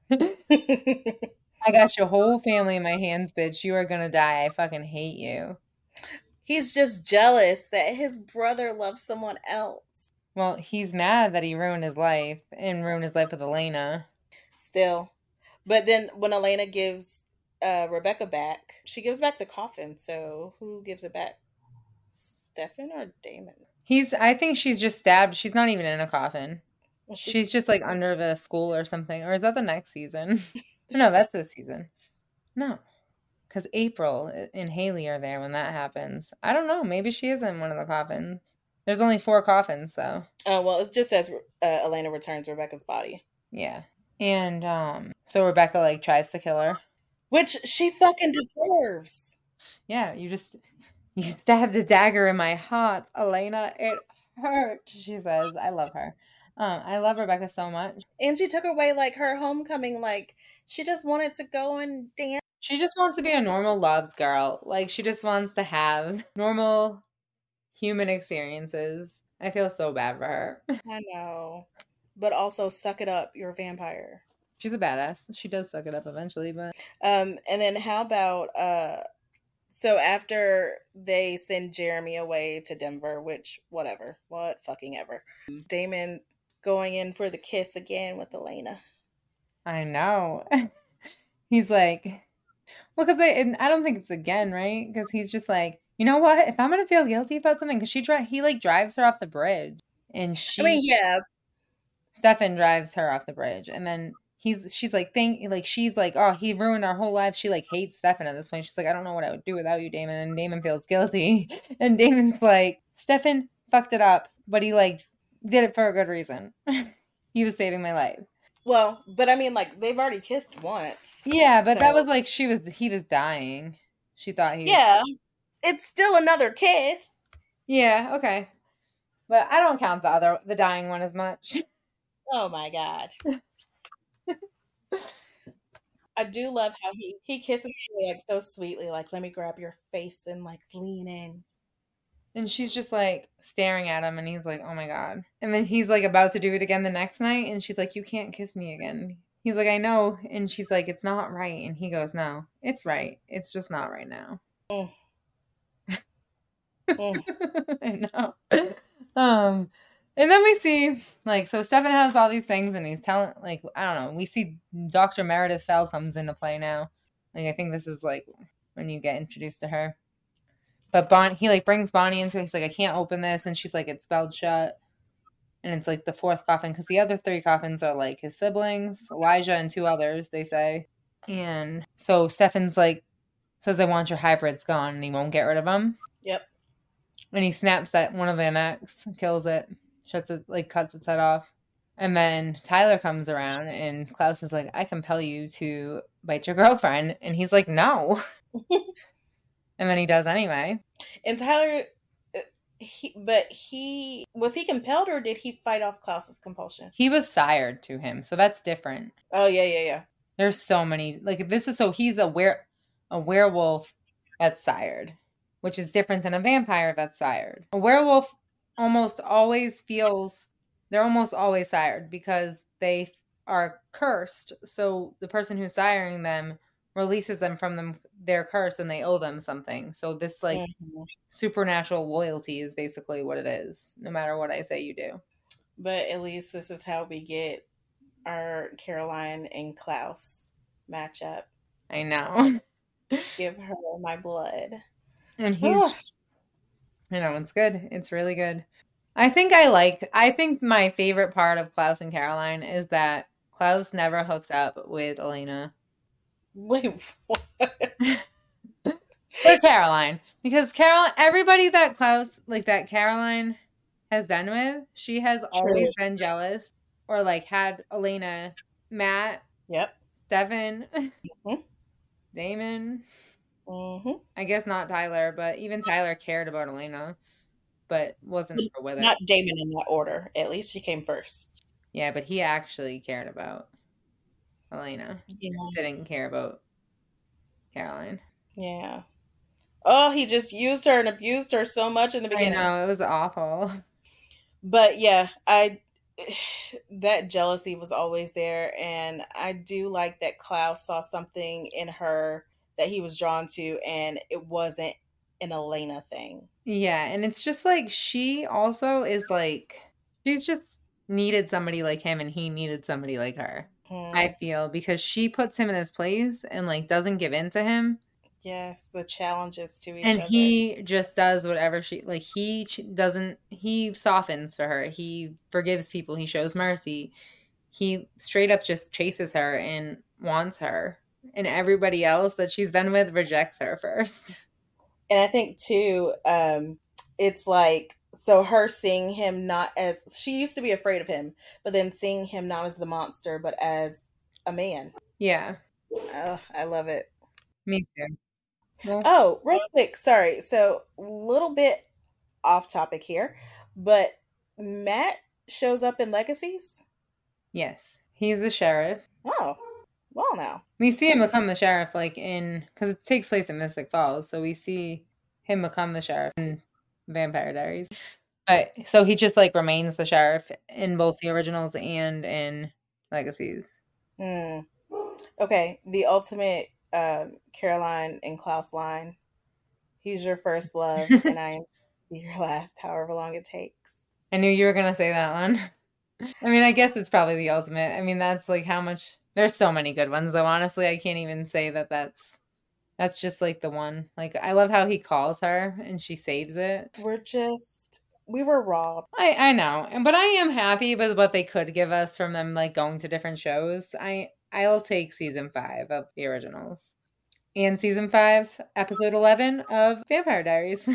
I got your whole family in my hands, bitch. You are gonna die. I fucking hate you. He's just jealous that his brother loves someone else. Well, he's mad that he ruined his life and ruined his life with Elena. Still. But then when Elena gives uh, Rebecca back, she gives back the coffin. So who gives it back? Stefan or Damon? He's, I think she's just stabbed. She's not even in a coffin. Well, she... She's just like under the school or something. Or is that the next season? No, that's this season. No. Because April and Haley are there when that happens. I don't know. Maybe she is in one of the coffins. There's only four coffins, though. Oh, uh, well, it just says uh, Elena returns Rebecca's body. Yeah. And um, so Rebecca, like, tries to kill her. Which she fucking deserves. Yeah, you just... You stabbed a dagger in my heart, Elena. It hurt, she says. I love her. Um, I love Rebecca so much. And she took away, like, her homecoming. Like, she just wanted to go and dance. She just wants to be a normal loved girl. Like, she just wants to have normal human experiences. I feel so bad for her. I know. But also, suck it up. You're a vampire. She's a badass. She does suck it up eventually, but... Um, and then how about... uh? So after they send Jeremy away to Denver, which, whatever. What fucking ever. Damon going in for the kiss again with Elena. I know. He's like... Well, because I, I don't think it's again, right? Because he's just like, you know what? If I'm going to feel guilty about something... Because she dri- he, like, drives her off the bridge. And she... I mean, yeah. Stefan drives her off the bridge. And then... He's, she's like, think, like, she's like, oh, he ruined our whole life. She, like, hates Stefan at this point. She's like, I don't know what I would do without you, Damon. And Damon feels guilty. And Damon's like, Stefan fucked it up, but he, like, did it for a good reason. He was saving my life. Well, but I mean, like, they've already kissed once. Yeah, but so. that was, like, she was, he was dying. She thought he Yeah. It's still another kiss. Yeah, okay. But I don't count the other, the dying one as much. Oh, my God. I do love how he, he kisses her like so sweetly, like, let me grab your face and like lean in. And she's just like staring at him and he's like, oh my God. And then he's like about to do it again the next night and she's like, you can't kiss me again. He's like, I know. And she's like, it's not right. And he goes, no, it's right. It's just not right now. Mm. mm. I know. Um, And then we see, like, so Stefan has all these things, and he's telling, like, I don't know, we see Doctor Meredith Fell comes into play now. Like, I think this is, like, when you get introduced to her. But Bon, he, like, brings Bonnie into it. He's like, I can't open this. And she's like, it's spelled shut. And it's, like, the fourth coffin, because the other three coffins are, like, his siblings, Elijah and two others, they say. And so Stefan's, like, says, I want your hybrids gone, and he won't get rid of them. Yep. And he snaps at one of the necks, kills it. Shuts it, like, cuts its head off. And then Tyler comes around and Klaus is like, I compel you to bite your girlfriend. And he's like, no. And then he does anyway. And Tyler, he, but he was he compelled or did he fight off Klaus's compulsion? He was sired to him, so that's different. Oh yeah, yeah, yeah. There's so many. Like this is so he's a were a werewolf that's sired, which is different than a vampire that's sired. A werewolf almost always feels they're almost always sired because they are cursed. So the person who's siring them releases them from them their curse and they owe them something. So this like mm-hmm. supernatural loyalty is basically what it is, no matter what I say you do. But at least this is how we get our Caroline and Klaus matchup. I know. Give her my blood. And he's I know, it's good. It's really good. I think I like I think my favorite part of Klaus and Caroline is that Klaus never hooks up with Elena. Wait, what? For Caroline. Because Caroline everybody that Klaus like that Caroline has been with, she has True. always been jealous or like had Elena, Matt, yep, Stefan, mm-hmm. Damon. Mm-hmm. I guess not Tyler, but even Tyler cared about Elena, but wasn't with her. Not Damon in that order. At least she came first. Yeah, but he actually cared about Elena. Yeah. Didn't care about Caroline. Yeah. Oh, he just used her and abused her so much in the beginning. I know, it was awful. But yeah, I that jealousy was always there, and I do like that Klaus saw something in her that he was drawn to, and it wasn't an Elena thing. Yeah, and it's just like she also is like she's just needed somebody like him, and he needed somebody like her. Hmm. I feel because she puts him in his place and like doesn't give in to him. Yes, the challenges to each and other. And he just does whatever she like. He doesn't. He softens for her. He forgives people. He shows mercy. He straight up just chases her and wants her. And everybody else that she's been with rejects her first. And I think too, um, it's like so her seeing him not as she used to be afraid of him, but then seeing him not as the monster, but as a man. Yeah. Oh, I love it. Me too. Well, oh, real quick, sorry. So a little bit off topic here, but Matt shows up in Legacies? Yes. He's the sheriff. Oh, well now. We see him become the sheriff like in, because it takes place in Mystic Falls, so we see him become the sheriff in Vampire Diaries. But so he just like remains the sheriff in both the originals and in Legacies. Hmm. Okay, the ultimate Uh, Caroline and Klaus line. He's your first love, and I be your last, however long it takes. I knew you were gonna say that one. I mean, I guess it's probably the ultimate. I mean, that's like how much. There's so many good ones, though. Honestly, I can't even say that that's that's just like the one. Like, I love how he calls her and she saves it. We're just we were robbed. I I know, but I am happy with what they could give us from them, like going to different shows. I. I'll take season five of the originals and season five, episode eleven of Vampire Diaries,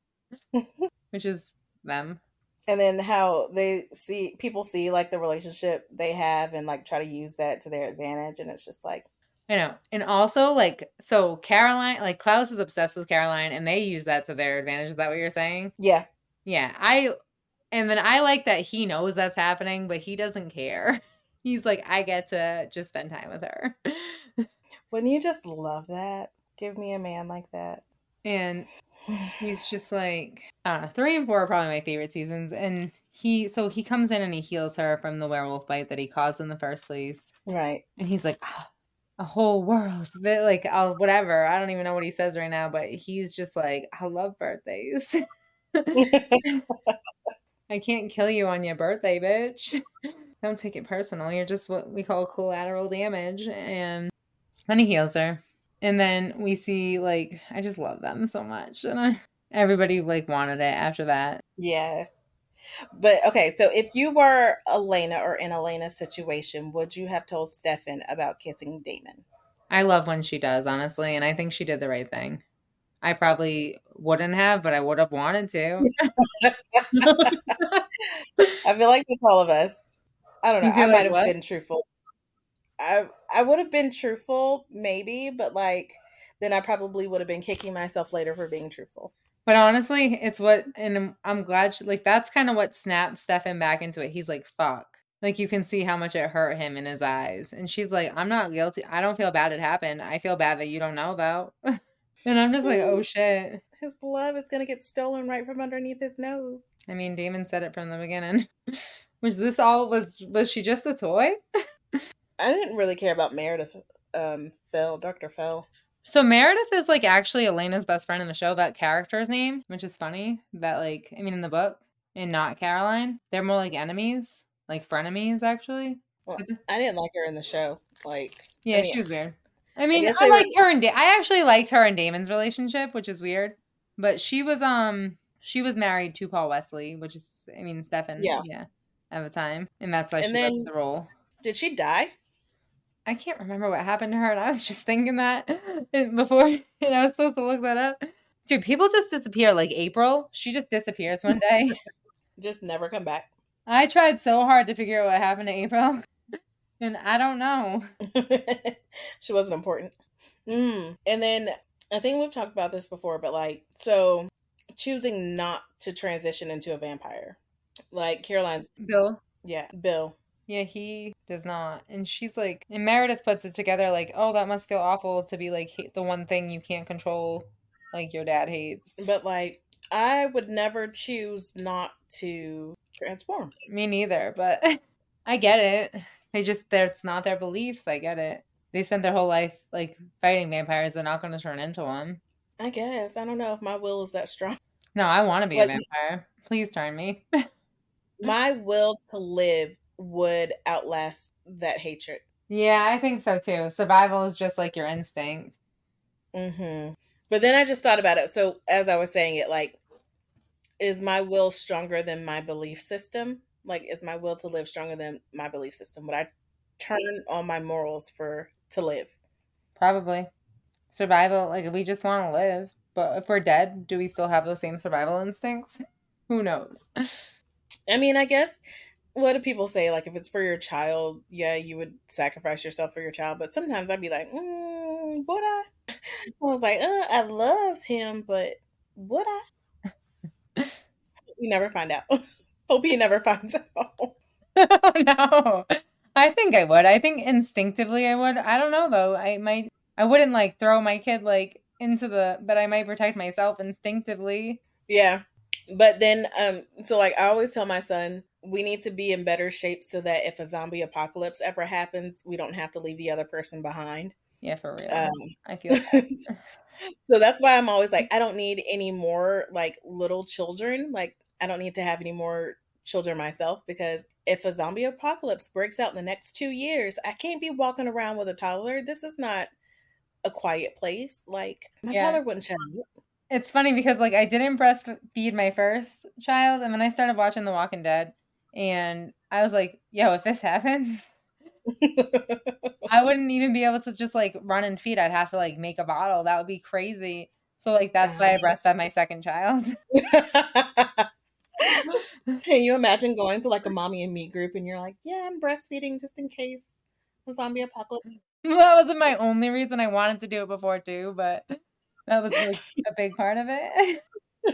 which is them. And then how they see people see like the relationship they have and like try to use that to their advantage. And it's just like, I know. And also like, so Caroline, like Klaus is obsessed with Caroline and they use that to their advantage. Is that what you're saying? Yeah. Yeah. I, and then I like that he knows that's happening, but he doesn't care. He's like, I get to just spend time with her. Wouldn't you just love that? Give me a man like that. And he's just like, I don't know, three and four are probably my favorite seasons. And he, so he comes in and he heals her from the werewolf bite that he caused in the first place. Right. And he's like, oh, a whole world. But like, oh, whatever. I don't even know what he says right now, but he's just like, I love birthdays. I can't kill you on your birthday, bitch. Don't take it personal. You're just what we call collateral damage. And then he heals her. And then we see, like, I just love them so much. And I, everybody, like, wanted it after that. Yes. But, okay, so if you were Elena or in Elena's situation, would you have told Stefan about kissing Damon? I love when she does, honestly. And I think she did the right thing. I probably wouldn't have, but I would have wanted to. I feel like that's all of us. I don't know. I might like have what? been truthful. I I would have been truthful, maybe, but like then I probably would have been kicking myself later for being truthful. But honestly, it's what, and I'm glad she, like, that's kind of what snapped Stefan back into it. He's like, fuck. Like, you can see how much it hurt him in his eyes. And she's like, I'm not guilty. I don't feel bad it happened. I feel bad that you don't know about. And I'm just like, oh shit. His love is going to get stolen right from underneath his nose. I mean, Damon said it from the beginning. Was this all, was was she just a toy? I didn't really care about Meredith, um, Fell, Doctor Fell. So Meredith is like actually Elena's best friend in the show, that character's name, which is funny. That like, I mean, in the book, and not Caroline. They're more like enemies, like frenemies, actually. Well, I didn't like her in the show. Like, yeah, I mean, she was weird. I mean, I, I liked were... her and da- I actually liked her and Damon's relationship, which is weird. But she was um she was married to Paul Wesley, which is, I mean, Stefan. Yeah, yeah, at the time, and that's why and she then, got the role. Did she die? I can't remember what happened to her, and I was just thinking that before, and I was supposed to look that up. Dude, people just disappear. Like April, she just disappears one day. Just never come back. I tried so hard to figure out what happened to April, and I don't know. She wasn't important. Mm. And then, I think we've talked about this before, but like, so choosing not to transition into a vampire. Like Caroline's... Bill. Yeah, Bill. Yeah, he does not. And she's like, and Meredith puts it together like, oh, that must feel awful to be like hate the one thing you can't control, like your dad hates. But like, I would never choose not to transform. Me neither, but I get it. They just, it's not their beliefs. I get it. They spent their whole life like fighting vampires. They're not going to turn into one. I guess. I don't know if my will is that strong. No, I want to be like, a vampire. Please turn me. My will to live would outlast that hatred. Yeah, I think so too. Survival is just like your instinct. Mm-hmm. But then I just thought about it. So as I was saying it, like, is my will stronger than my belief system? Like, is my will to live stronger than my belief system? Would I turn on my morals for to live? Probably. Survival, like, we just want to live. But if we're dead, do we still have those same survival instincts? Who knows? I mean, I guess, what do people say? Like, if it's for your child, yeah, you would sacrifice yourself for your child. But sometimes I'd be like, mm, would I? I was like, uh, I loved him, but would I? You never find out. Hope he never finds out. No, I think I would. I think instinctively I would. I don't know though. I might. I wouldn't like throw my kid like into the, but I might protect myself instinctively. Yeah, but then um, so like I always tell my son, we need to be in better shape so that if a zombie apocalypse ever happens, we don't have to leave the other person behind. Yeah, for real. Um, I feel that. So that's why I'm always like, I don't need any more like little children. Like, I don't need to have any more children myself, because if a zombie apocalypse breaks out in the next two years, I can't be walking around with a toddler. This is not a quiet place. Like, my yeah. toddler wouldn't shut up. It's funny because like I didn't breastfeed my first child, and then I started watching The Walking Dead, and I was like, yo, if this happens, I wouldn't even be able to just like run and feed. I'd have to like make a bottle. That would be crazy. So like that's why I breastfed my second child. Can you imagine going to like a mommy and me group and you're like, yeah, I'm breastfeeding just in case the zombie apocalypse? Well, that wasn't my only reason. I wanted to do it before too, but that was like a big part of it.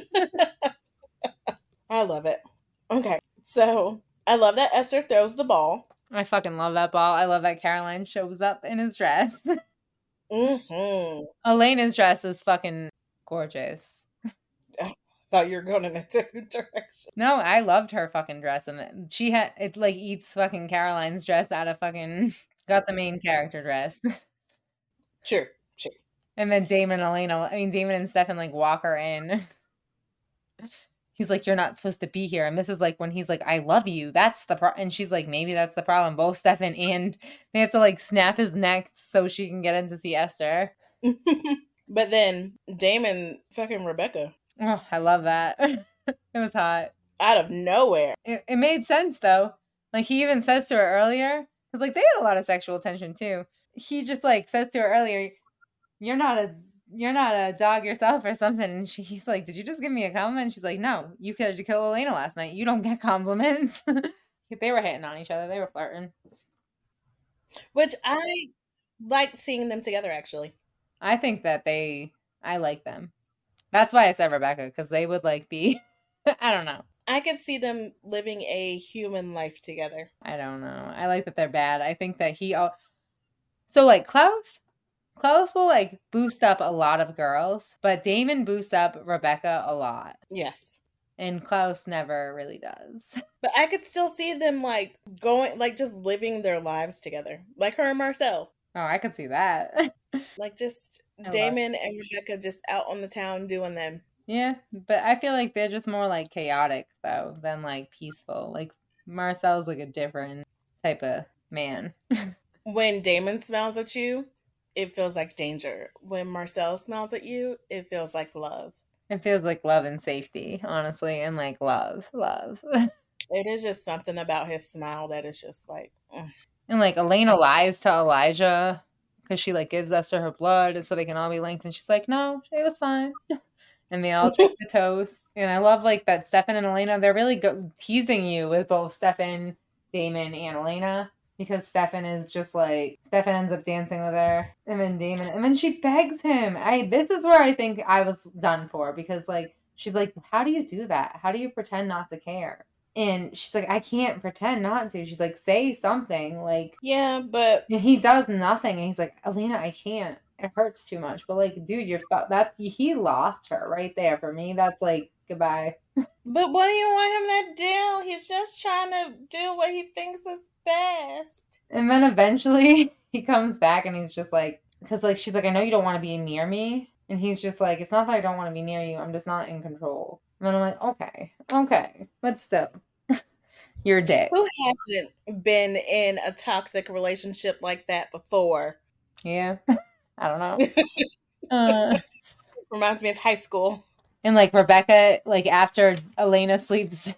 I love it. Okay, so I love that Esther throws the ball. I fucking love that ball. I love that Caroline shows up in his dress. Mm-hmm. Elena's dress is fucking gorgeous. I thought you were going in a different direction. No, I loved her fucking dress, and she had it like eats fucking Caroline's dress out of fucking got the main character dress. Sure, sure. And then Damon and Elena, I mean Damon and Stefan like walk her in. He's like, you're not supposed to be here. And this is like when he's like, I love you. That's the problem. And she's like, maybe that's the problem. Both Stefan and they have to like snap his neck so she can get in to see Esther. But then Damon fucking Rebecca. Oh, I love that. It was hot. Out of nowhere. It, it made sense though. Like he even says to her earlier, because like they had a lot of sexual tension too. He just like says to her earlier, you're not a You're not a dog yourself or something. And she, he's like, did you just give me a compliment? And she's like, no, you could have killed Elena last night. You don't get compliments. They were hitting on each other. They were flirting. Which I like seeing them together, actually. I think that they, I like them. That's why I said Rebecca, because they would like be, I don't know. I could see them living a human life together. I don't know. I like that they're bad. I think that he, all... so like Klaus, Klaus will like boost up a lot of girls, but Damon boosts up Rebecca a lot. Yes. And Klaus never really does. But I could still see them like going, like just living their lives together. Like her and Marcel. Oh, I could see that. Like just I Damon and Rebecca just out on the town doing them. Yeah, but I feel like they're just more like chaotic though than like peaceful. Like Marcel's like a different type of man. When Damon smiles at you, it feels like danger. When Marcel smiles at you, it feels like love. It feels like love and safety, honestly, and like love, love. It is just something about his smile that is just like. Mm. And like Elena lies to Elijah because she like gives Esther her blood, and so they can all be linked. And she's like, "No, it was fine." And they all take the toast. And I love like that Stefan and Elena, they're really go- teasing you with both Stefan, Damon, and Elena. Because Stefan is just like, Stefan ends up dancing with her. And then Damon, and then she begs him. I This is where I think I was done for. Because like, she's like, how do you do that? How do you pretend not to care? And she's like, I can't pretend not to. She's like, say something. Like, yeah, but. And he does nothing. And he's like, Elena, I can't. It hurts too much. But like, dude, you're that's he lost her right there. For me, that's like goodbye. But what do you want him to do? He's just trying to do what he thinks is best. And then eventually he comes back and he's just like, because like she's like, I know you don't want to be near me. And he's just like, it's not that I don't want to be near you. I'm just not in control. And then I'm like, okay, okay, but still, you're a dick. Who hasn't been in a toxic relationship like that before? Yeah. I don't know. uh, Reminds me of high school. And like Rebecca, like after Elena sleeps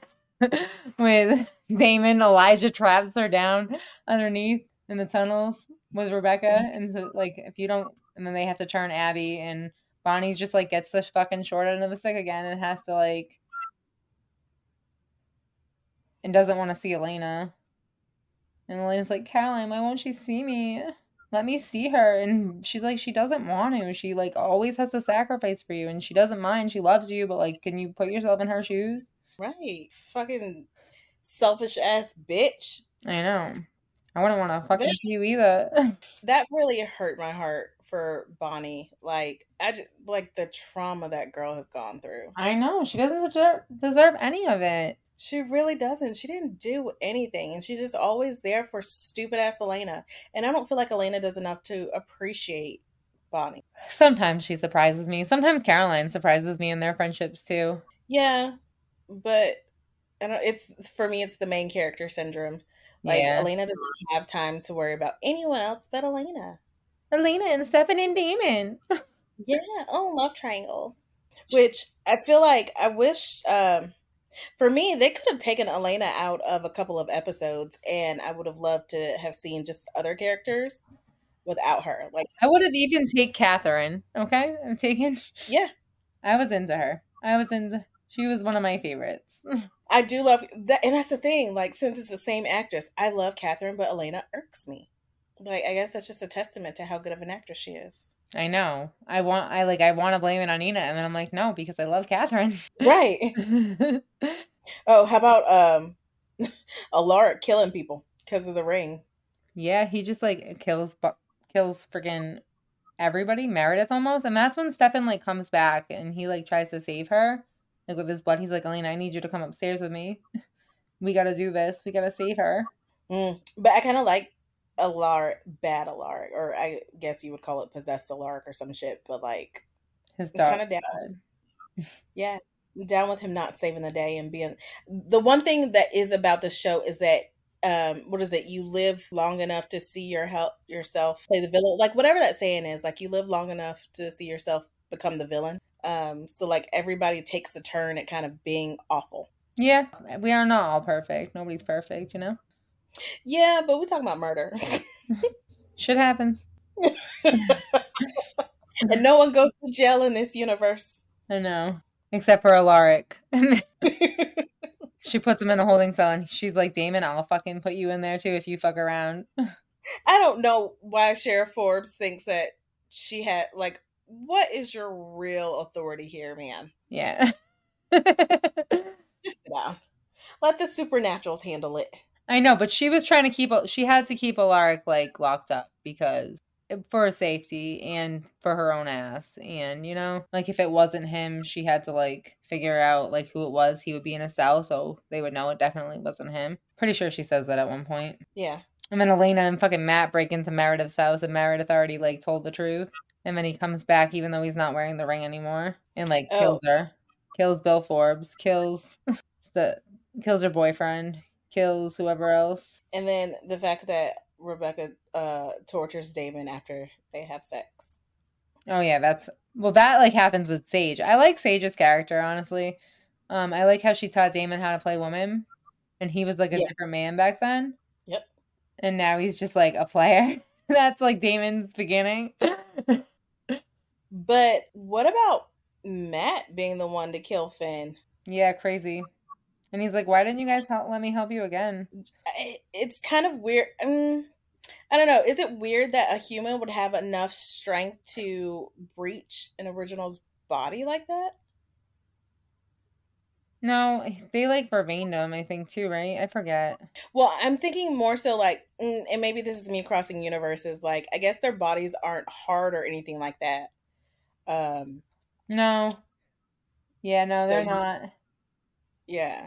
with Damon, Elijah traps her down underneath in the tunnels with Rebecca. And so like if you don't, and then they have to turn Abby, and Bonnie just like gets the fucking short end of the stick again and has to like, and doesn't want to see Elena. And Elena's like, Caroline, why won't she see me? Let me see her. And she's like, she doesn't want to. She like always has to sacrifice for you, and she doesn't mind. She loves you, but like, can you put yourself in her shoes? Right. Fucking selfish ass bitch. I know. I wouldn't want to fucking see you either. That really hurt my heart for Bonnie. Like, I just, like the trauma that girl has gone through. I know. She doesn't deserve, deserve any of it. She really doesn't. She didn't do anything. And she's just always there for stupid ass Elena. And I don't feel like Elena does enough to appreciate Bonnie. Sometimes she surprises me. Sometimes Caroline surprises me in their friendships too. Yeah. But I don't, it's for me, it's the main character syndrome. Like, yeah. Elena doesn't have time to worry about anyone else but Elena. Elena and Stefan and Damon. Yeah. Oh, love triangles. Which I feel like I wish... Um, For me, they could have taken Elena out of a couple of episodes, and I would have loved to have seen just other characters without her. Like, I would have even taken Catherine. Okay, I'm taking. Yeah, I was into her. I was into. She was one of my favorites. I do love that, and that's the thing. Like, since it's the same actress, I love Catherine, but Elena irks me. Like, I guess that's just a testament to how good of an actress she is. I know. I want. I like. I want to blame it on Nina, and then I'm like, no, because I love Catherine. Right. Oh, how about um, Alaric killing people because of the ring? Yeah, he just like kills kills freaking everybody. Meredith almost, and that's when Stefan like comes back and he like tries to save her, like with his blood. He's like, Elena, I need you to come upstairs with me. We got to do this. We got to save her. Mm, but I kind of like Alaric, bad Alaric, or I guess you would call it possessed Alaric or some shit, but like his dog kind of down. Yeah, down with him not saving the day and being the one thing that is about the show is that um what is it? You live long enough to see your help yourself play the villain, like whatever that saying is. Like you live long enough to see yourself become the villain. Um, so like everybody takes a turn at kind of being awful. Yeah, we are not all perfect. Nobody's perfect, you know. Yeah, but we're talking about murder. Shit happens. And no one goes to jail in this universe. I know. Except for Alaric. She puts him in a holding cell and she's like, Damon, I'll fucking put you in there too if you fuck around. I don't know why Sheriff Forbes thinks that she had, like, what is your real authority here, man? Yeah. Just sit down. Let the supernaturals handle it. I know, but she was trying to keep, she had to keep Alaric, like, locked up because, for her safety and for her own ass. And, you know, like, if it wasn't him, she had to, like, figure out, like, who it was. He would be in a cell, so they would know it definitely wasn't him. Pretty sure she says that at one point. Yeah. And then Elena and fucking Matt break into Meredith's house, and Meredith already, like, told the truth. And then he comes back, even though he's not wearing the ring anymore, and, like, Oh. kills her. Kills Bill Forbes. Kills the kills her boyfriend. Kills whoever else. And then the fact that Rebecca uh, tortures Damon after they have sex. Oh, yeah, that's... Well, that, like, happens with Sage. I like Sage's character, honestly. Um, I like how she taught Damon how to play woman. And he was, like, a Yeah. different man back then. Yep. And now he's just, like, a player. That's, like, Damon's beginning. But what about Matt being the one to kill Finn? Yeah, crazy. And he's like, why didn't you guys help, let me help you again? It's kind of weird. Um, I don't know. Is it weird that a human would have enough strength to breach an original's body like that? No, they, like, vervained him, I think, too, right? I forget. Well, I'm thinking more so, like, mm, and maybe this is me crossing universes, like, I guess their bodies aren't hard or anything like that. Um, no. Yeah, no, so they're you- not. Yeah.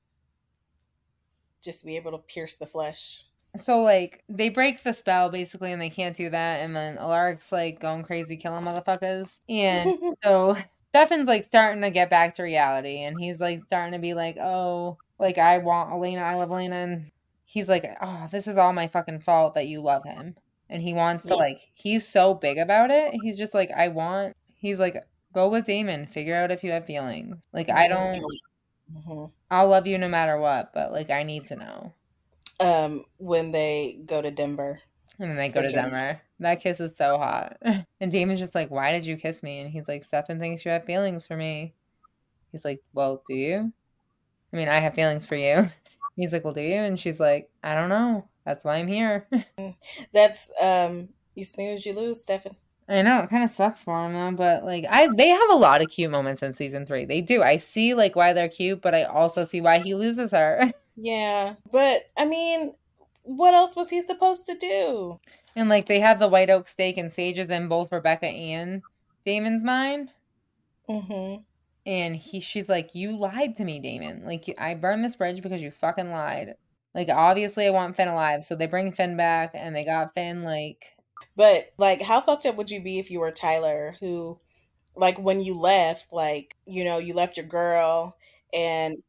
Just be able to pierce the flesh. So, like, they break the spell, basically, and they can't do that, and then Alaric's, like, going crazy, killing motherfuckers. And so Stefan's, like, starting to get back to reality, and he's, like, starting to be like, oh, like, I want Elena, I love Elena, and he's like, oh, this is all my fucking fault that you love him. And he wants to, Yeah. like, he's so big about it, he's just like, I want, he's like, go with Damon, figure out if you have feelings. Like, I don't, Mm-hmm. I'll love you no matter what, but, like, I need to know. Um, when they go to Denver. And then they go For to sure. Denver. That kiss is so hot. And Damon's just like, why did you kiss me? And he's like, Stefan thinks you have feelings for me. He's like, well, do you? I mean, I have feelings for you. He's like, well, do you? And she's like, I don't know. That's why I'm here. That's, um, you snooze, you lose, Stefan. I know, it kind of sucks for him, though. But, like, I they have a lot of cute moments in season three. They do. I see, like, why they're cute, but I also see why he loses her. Yeah, but, I mean, what else was he supposed to do? And, like, they have the White Oak steak and Sage's in both Rebecca and Damon's mind. Mm-hmm. And he, she's like, you lied to me, Damon. Like, I burned this bridge because you fucking lied. Like, obviously I want Finn alive. So they bring Finn back, and they got Finn, like... But, like, how fucked up would you be if you were Tyler, who, like, when you left, like, you know, you left your girl, and...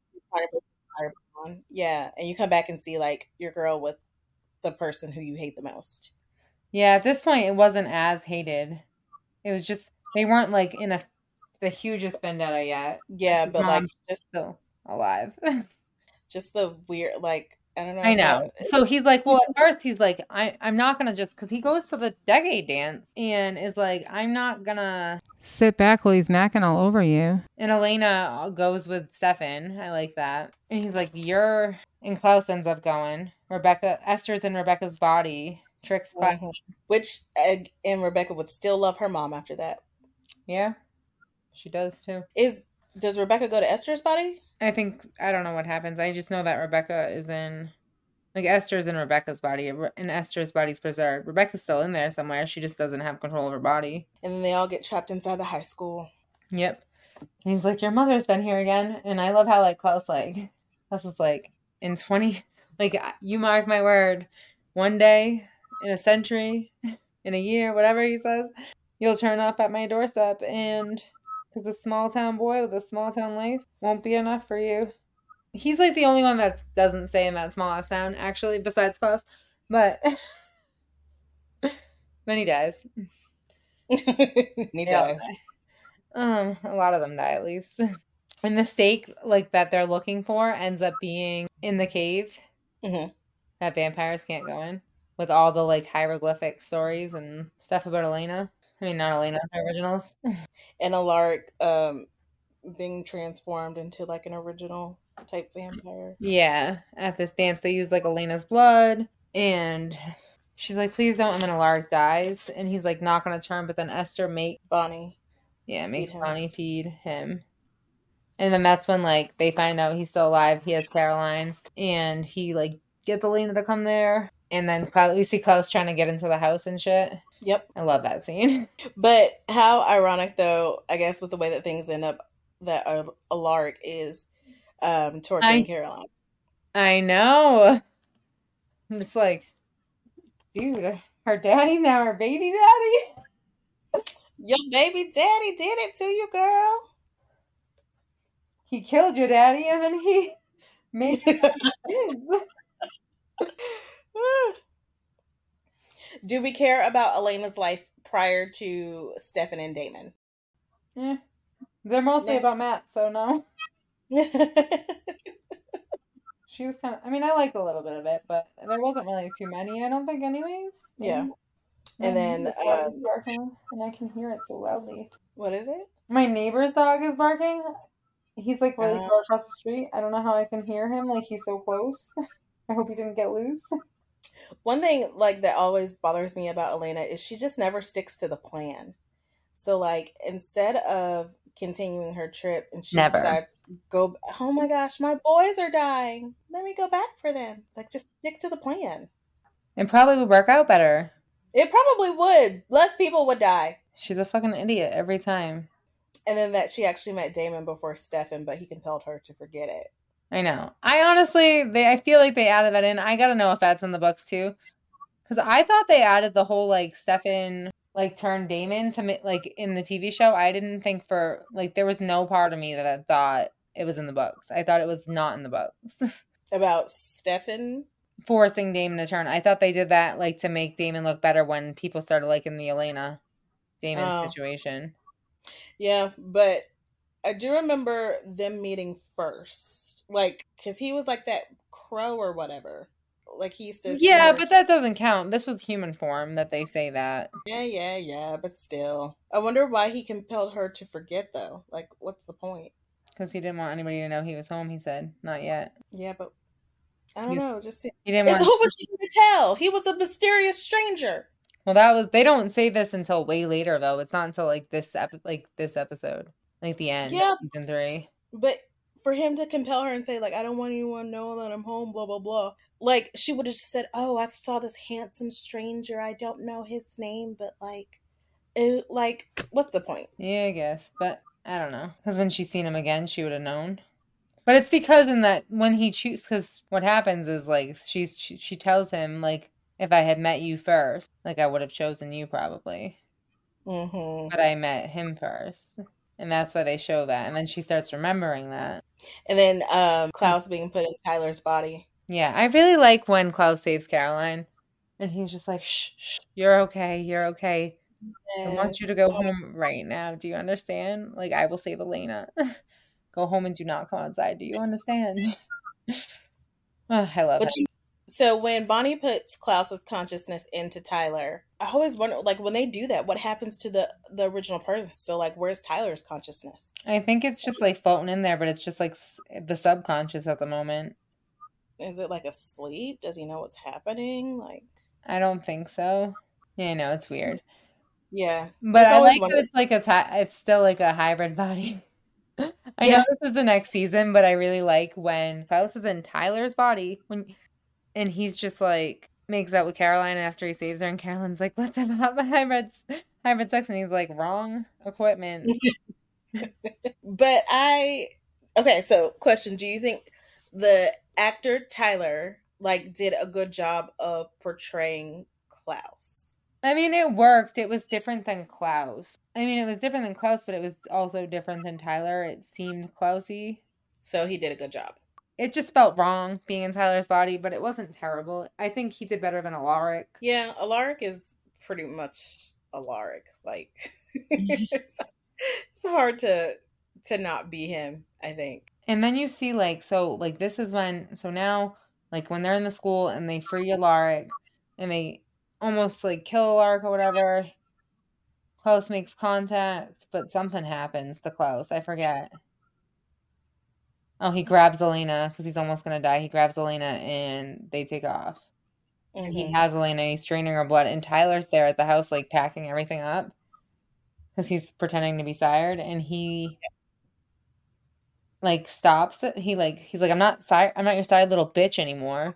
Yeah, and you come back and see, like, your girl with the person who you hate the most. Yeah, at this point, it wasn't as hated. It was just, they weren't, like, in a the hugest vendetta yet. Yeah, His but, like, mom's just... still alive. just the weird, like, I don't know. I know. So he's like, well, at first he's like, I, I'm not going to just, because he goes to the decade dance and is like, I'm not going to sit back while he's macking all over you. And Elena goes with Stefan. I like that. And he's like, you're, and Klaus ends up going. Rebecca, Esther's in Rebecca's body. Tricks Klaus. Which, uh, and Rebecca would still love her mom after that. Yeah, she does too. Is, does Rebecca go to Esther's body? I think, I don't know what happens. I just know that Rebecca is in, like, Esther's in Rebecca's body, and Esther's body's preserved. Rebecca's still in there somewhere. She just doesn't have control of her body. And then they all get trapped inside the high school. Yep. And he's like, your mother's been here again. And I love how, like, Klaus, like, Klaus is like, in twenty, like, you mark my word, one day, in a century, in a year, whatever he says, you'll turn up at my doorstep, and... because the small town boy with a small town life won't be enough for you. He's like the only one that doesn't say in that smallest town, actually, besides Klaus. But then he dies. he dies. Um, a lot of them die, at least. And the stake, like, that they're looking for ends up being in the cave Mm-hmm. that vampires can't go in, with all the, like, hieroglyphic stories and stuff about Elena. I mean, not Elena, the originals. And Alaric um, being transformed into, like, an original type vampire. Yeah, at this dance they used, like, Elena's blood, and she's like, please don't, and then Alaric dies, and he's like not gonna turn, but then Esther make Bonnie. Yeah, makes him. Bonnie feed him. And then that's when like they find out he's still alive. He has Caroline, and he like gets Elena to come there. And then Klaus, we see Klaus trying to get into the house and shit. Yep. I love that scene. But how ironic, though, I guess, with the way that things end up, that Alaric is um, torturing I, Caroline. I know. I'm just like, dude, her daddy, now her baby daddy? Your baby daddy did it to you, girl. He killed your daddy, and then he made kids. Do we care about Elena's life prior to Stefan and Damon? Yeah. They're mostly yeah. about Matt, so no. She was kind of, I mean, I liked a little bit of it, but there wasn't really too many, I don't think, anyways. Yeah. And, and then, the dog um, is barking, and I can hear it so loudly. What is it? My neighbor's dog is barking. He's like really uh, far across the street. I don't know how I can hear him. Like, he's so close. I hope he didn't get loose. One thing, like, that always bothers me about Elena is she just never sticks to the plan. So, like, instead of continuing her trip and she never. decides to go, oh my gosh, my boys are dying. Let me go back for them. Like, just stick to the plan. It probably would work out better. It probably would. Less people would die. She's a fucking idiot every time. And then that she actually met Damon before Stefan, but he compelled her to forget it. I know. I honestly, they. I feel like they added that in. I gotta know if that's in the books too, because I thought they added the whole like Stefan like turned Damon to like in the T V show. I didn't think for like there was no part of me that I thought it was in the books. I thought it was not in the books. About Stefan forcing Damon to turn. I thought they did that like to make Damon look better when people started liking the Elena Damon oh. situation. Yeah, but I do remember them meeting first. Like, because he was like that crow or whatever. Like, he used to... Yeah, but that doesn't count. This was human form that they say that. Yeah, yeah, yeah, but still. I wonder why he compelled her to forget, though. Like, what's the point? Because he didn't want anybody to know he was home, he said. Not yet. Yeah, but... I don't was, know, just... To, he didn't want... Who was she to tell? He was a mysterious stranger. Well, that was... They don't say this until way later, though. It's not until, like, this, ep- like, this episode. Like, the end. Yeah. Season three. But... For him to compel her and say, like, I don't want anyone to know that I'm home, blah, blah, blah. Like, she would have just said, oh, I saw this handsome stranger. I don't know his name, but, like, it, like, what's the point? Yeah, I guess. But, I don't know. Because when she's seen him again, she would have known. But it's because in that, when he chooses, because what happens is, like, she's, she, she tells him, like, if I had met you first, like, I would have chosen you probably. Mm-hmm. But I met him first. And that's why they show that. And then she starts remembering that. And then um, Klaus being put in Tyler's body. Yeah, I really like when Klaus saves Caroline. And he's just like, shh, shh, you're okay, you're okay. Yes. I want you to go home right now. Do you understand? Like, I will save Elena. Go home and do not come outside. Do you understand? Oh, I love but it. You- So when Bonnie puts Klaus's consciousness into Tyler, I always wonder, like, when they do that, what happens to the, the original person? So, like, where's Tyler's consciousness? I think it's just, like, floating in there, but it's just, like, the subconscious at the moment. Is it, like, asleep? Does he know what's happening? Like, I don't think so. Yeah, I know, it's weird. Yeah. But I like wondered. that it's, like, a ty- it's still, like, a hybrid body. I yeah. know this is the next season, but I really like when Klaus is in Tyler's body, when... And he's just like, makes out with Caroline after he saves her. And Caroline's like, let's have a hybrid, hybrid sex. And he's like, wrong equipment. But I, okay, so question. Do you think the actor Tyler, like, did a good job of portraying Klaus? I mean, it worked. It was different than Klaus. I mean, it was different than Klaus, but it was also different than Tyler. It seemed Klausy. So he did a good job. It just felt wrong being in Tyler's body, but it wasn't terrible. I think he did better than Alaric. Yeah, Alaric is pretty much Alaric. Like, it's, it's hard to to not be him, I think. And then you see, like, so, like, this is when, so now, like, when they're in the school and they free Alaric and they almost, like, kill Alaric or whatever, Klaus makes contact, but something happens to Klaus. I forget. Oh, he grabs Elena because he's almost going to die. He grabs Elena and they take off. And Mm-hmm. he has Elena and he's draining her blood. And Tyler's there at the house, like packing everything up because he's pretending to be sired. And he like stops it. He like he's like, I'm not sired. I'm not your sired little bitch anymore.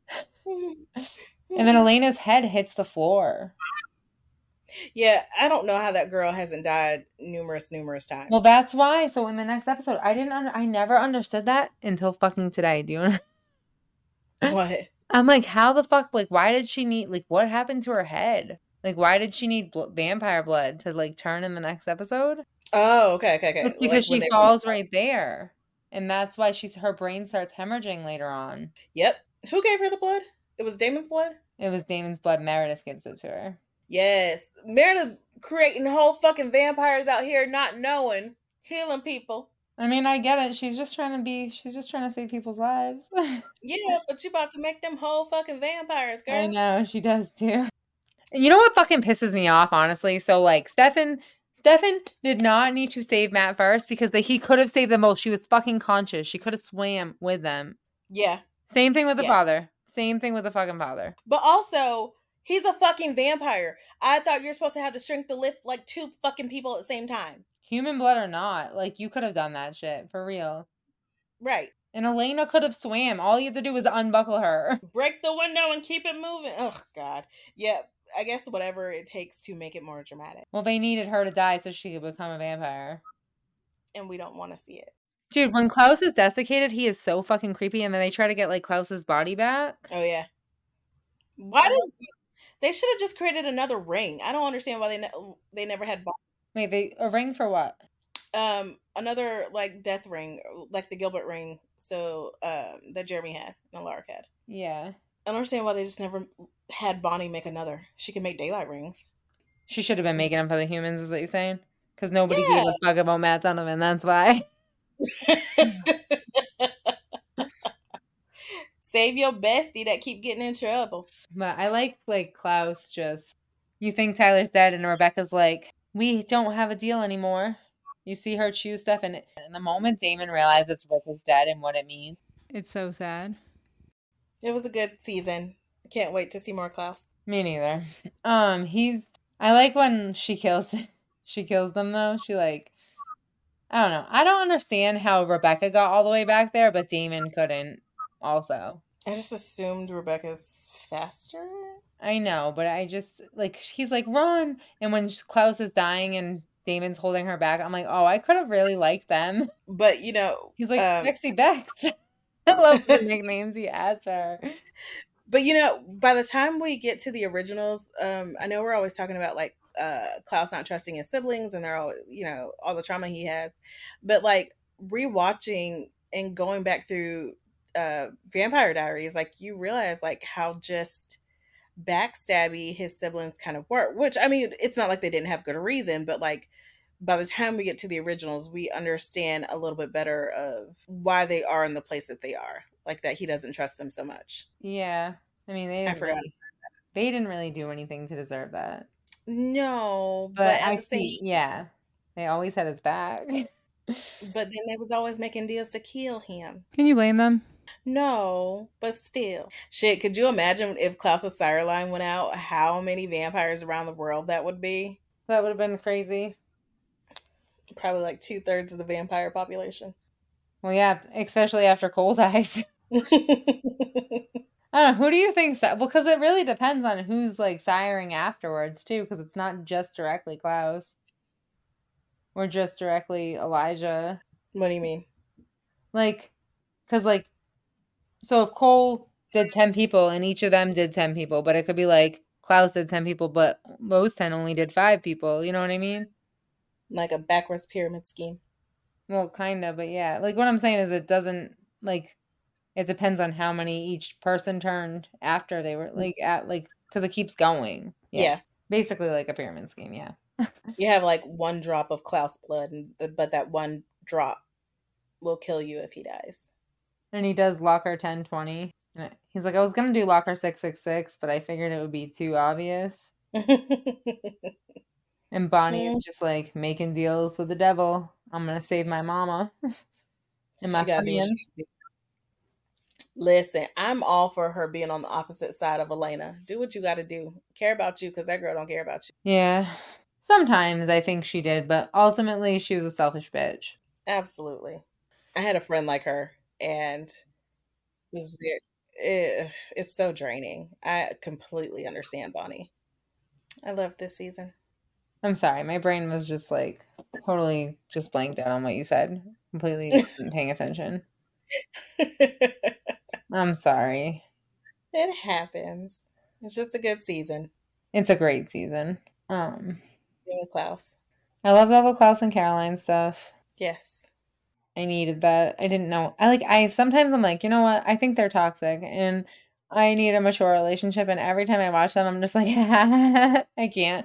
And then Elena's head hits the floor. Yeah, I don't know how that girl hasn't died numerous, numerous times. Well, that's why. So in the next episode, I didn't. Un- I never understood that until fucking today. Do you know? What? I'm like, how the fuck? Like, why did she need? Like, what happened to her head? Like, why did she need bl- vampire blood to like turn in the next episode? Oh, okay, okay, okay. It's because like she falls right there, and that's why she's her brain starts hemorrhaging later on. Yep. Who gave her the blood? It was Damon's blood? It was Damon's blood. Meredith gives it to her. Yes. Meredith creating whole fucking vampires out here not knowing, healing people. I mean, I get it. She's just trying to be, she's just trying to save people's lives. Yeah, but you about to make them whole fucking vampires, girl. I know, she does too. And you know what fucking pisses me off, honestly? So, like, Stefan, Stefan did not need to save Matt first because they, he could have saved them both. She was fucking conscious. She could have swam with them. Yeah. Same thing with the Yeah. father. Same thing with the fucking father. But also, he's a fucking vampire. I thought you're supposed to have to shrink the lift like two fucking people at the same time. Human blood or not, like, you could have done that shit, for real. Right. And Elena could have swam. All you had to do was unbuckle her. Break the window and keep it moving. Oh, God. Yeah, I guess whatever it takes to make it more dramatic. Well, they needed her to die so she could become a vampire. And we don't want to see it. Dude, when Klaus is desiccated, he is so fucking creepy, and then they try to get, like, Klaus's body back. Oh, yeah. Why does... They should have just created another ring. I don't understand why they ne- they never had... Bo- Wait, they a ring for what? Um, another, like, death ring, like the Gilbert ring, so, um, that Jeremy had, and Lark had. Yeah. I don't understand why they just never had Bonnie make another. She can make daylight rings. She should have been making them for the humans, is what you're saying? Because nobody Yeah. gave a fuck about Matt Donovan, that's why. Save your bestie that keep getting in trouble. But I like, like, Klaus just... You think Tyler's dead, and Rebecca's like, we don't have a deal anymore. You see her choose stuff, and in the moment Damon realizes Rick is dead and what it means. It's so sad. It was a good season. Can't wait to see more Klaus. Me neither. Um, he's... I like when she kills... she kills them, though. She, like... I don't know. I don't understand how Rebecca got all the way back there, but Damon couldn't also. I just assumed Rebecca's faster. I know, but I just, like, he's like, run! And when Klaus is dying and Damon's holding her back, I'm like, oh, I could have really liked them. But, you know... He's like, um, Sexy Bex. I love the nicknames he has for her. But, you know, by the time we get to the originals, um, I know we're always talking about, like, uh, Klaus not trusting his siblings and they're all, you know, all the trauma he has. But, like, rewatching and going back through uh, Vampire Diaries, like, you realize, like, how just backstabby his siblings kind of were. Which, I mean, it's not like they didn't have good reason, but, like, by the time we get to the originals, we understand a little bit better of why they are in the place that they are. Like, that he doesn't trust them so much. Yeah. I mean, they didn't, I forgot. really, they didn't really do anything to deserve that. No, But, but, at I the same, see, yeah. They always had his back. but then they was always making deals to kill him. Can you blame them? No, but still. Shit, could you imagine if Klaus's sire line went out, how many vampires around the world that would be? That would have been crazy. Probably like two thirds of the vampire population. Well, yeah, especially after Cole dies. I don't know. Who do you think? Well, because it really depends on who's like siring afterwards too. Because it's not just directly Klaus or just directly Elijah. What do you mean? Like, because like, so if Cole did ten people and each of them did ten people, but it could be like Klaus did ten people, but those ten only did five people. You know what I mean? Like a backwards pyramid scheme. Well, kind of, but yeah. Like what I'm saying is, it doesn't like. It depends on how many each person turned after they were like at like because it keeps going. Yeah. Yeah. Basically like a pyramid scheme. Yeah. You have like one drop of Klaus blood, and, but that one drop will kill you if he dies. And he does Locker ten twenty. And he's like, I was gonna do Locker six six six, but I figured it would be too obvious. And Bonnie is just like making deals with the devil. I'm gonna save my mama and my She gotta do what friends. she- Listen, I'm all for her being on the opposite side of Elena. Do what you got to do. Care about you because that girl don't care about you. Yeah. Sometimes I think she did, but ultimately she was a selfish bitch. Absolutely. I had a friend like her, and it was weird. It, it's so draining. I completely understand Bonnie. I love this season. I'm sorry, my brain was just like totally just blanked out on what you said. Completely wasn't paying attention. I'm sorry. It happens. It's just a good season. It's a great season. Um, David Klaus. I love Double Klaus and Caroline stuff. Yes. I needed that. I didn't know. I like. I sometimes I'm like, you know what? I think they're toxic, and I need a mature relationship. And every time I watch them, I'm just like, I can't.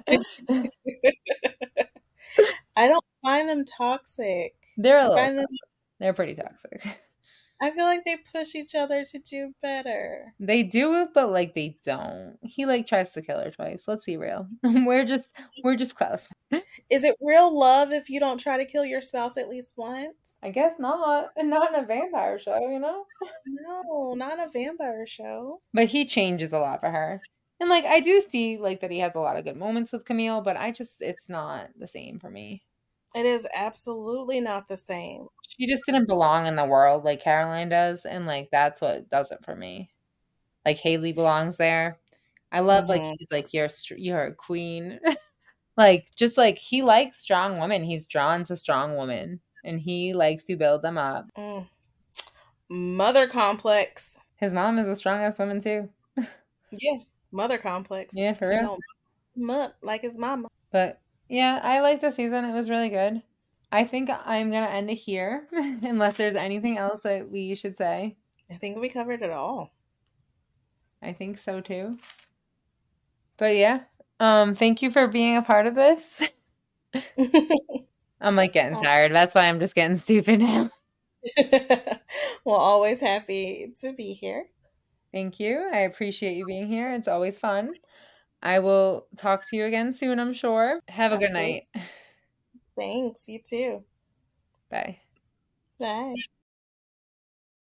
I don't find them toxic. They're a I little. find them, They're pretty toxic. I feel like they push each other to do better. They do it, but like they don't. He like tries to kill her twice. Let's be real. we're just we're just close. Is it real love if you don't try to kill your spouse at least once? I guess not. Not in a vampire show, you know? No, not a vampire show. But he changes a lot for her. And like I do see like that he has a lot of good moments with Camille, but I just it's not the same for me. It is absolutely not the same. She just didn't belong in the world like Caroline does, and like that's what does it for me. Like Haley belongs there. I love mm-hmm. like he's like you're you're a queen. Like just like he likes strong women. He's drawn to strong women, and he likes to build them up. Mm. Mother complex. His mom is a strong ass woman too. Yeah, mother complex. Yeah, for real. Mutt like his mama. But yeah, I liked the season. It was really good. I think I'm gonna end it here, unless there's anything else that we should say. I think we covered it all. I think so too. But yeah, um, thank you for being a part of this. I'm like getting tired. That's why I'm just getting stupid now. Well, always happy to be here. Thank you. I appreciate you being here. It's always fun. I will talk to you again soon, I'm sure. Have a Absolutely. Good night. Thanks. You too. Bye. Bye.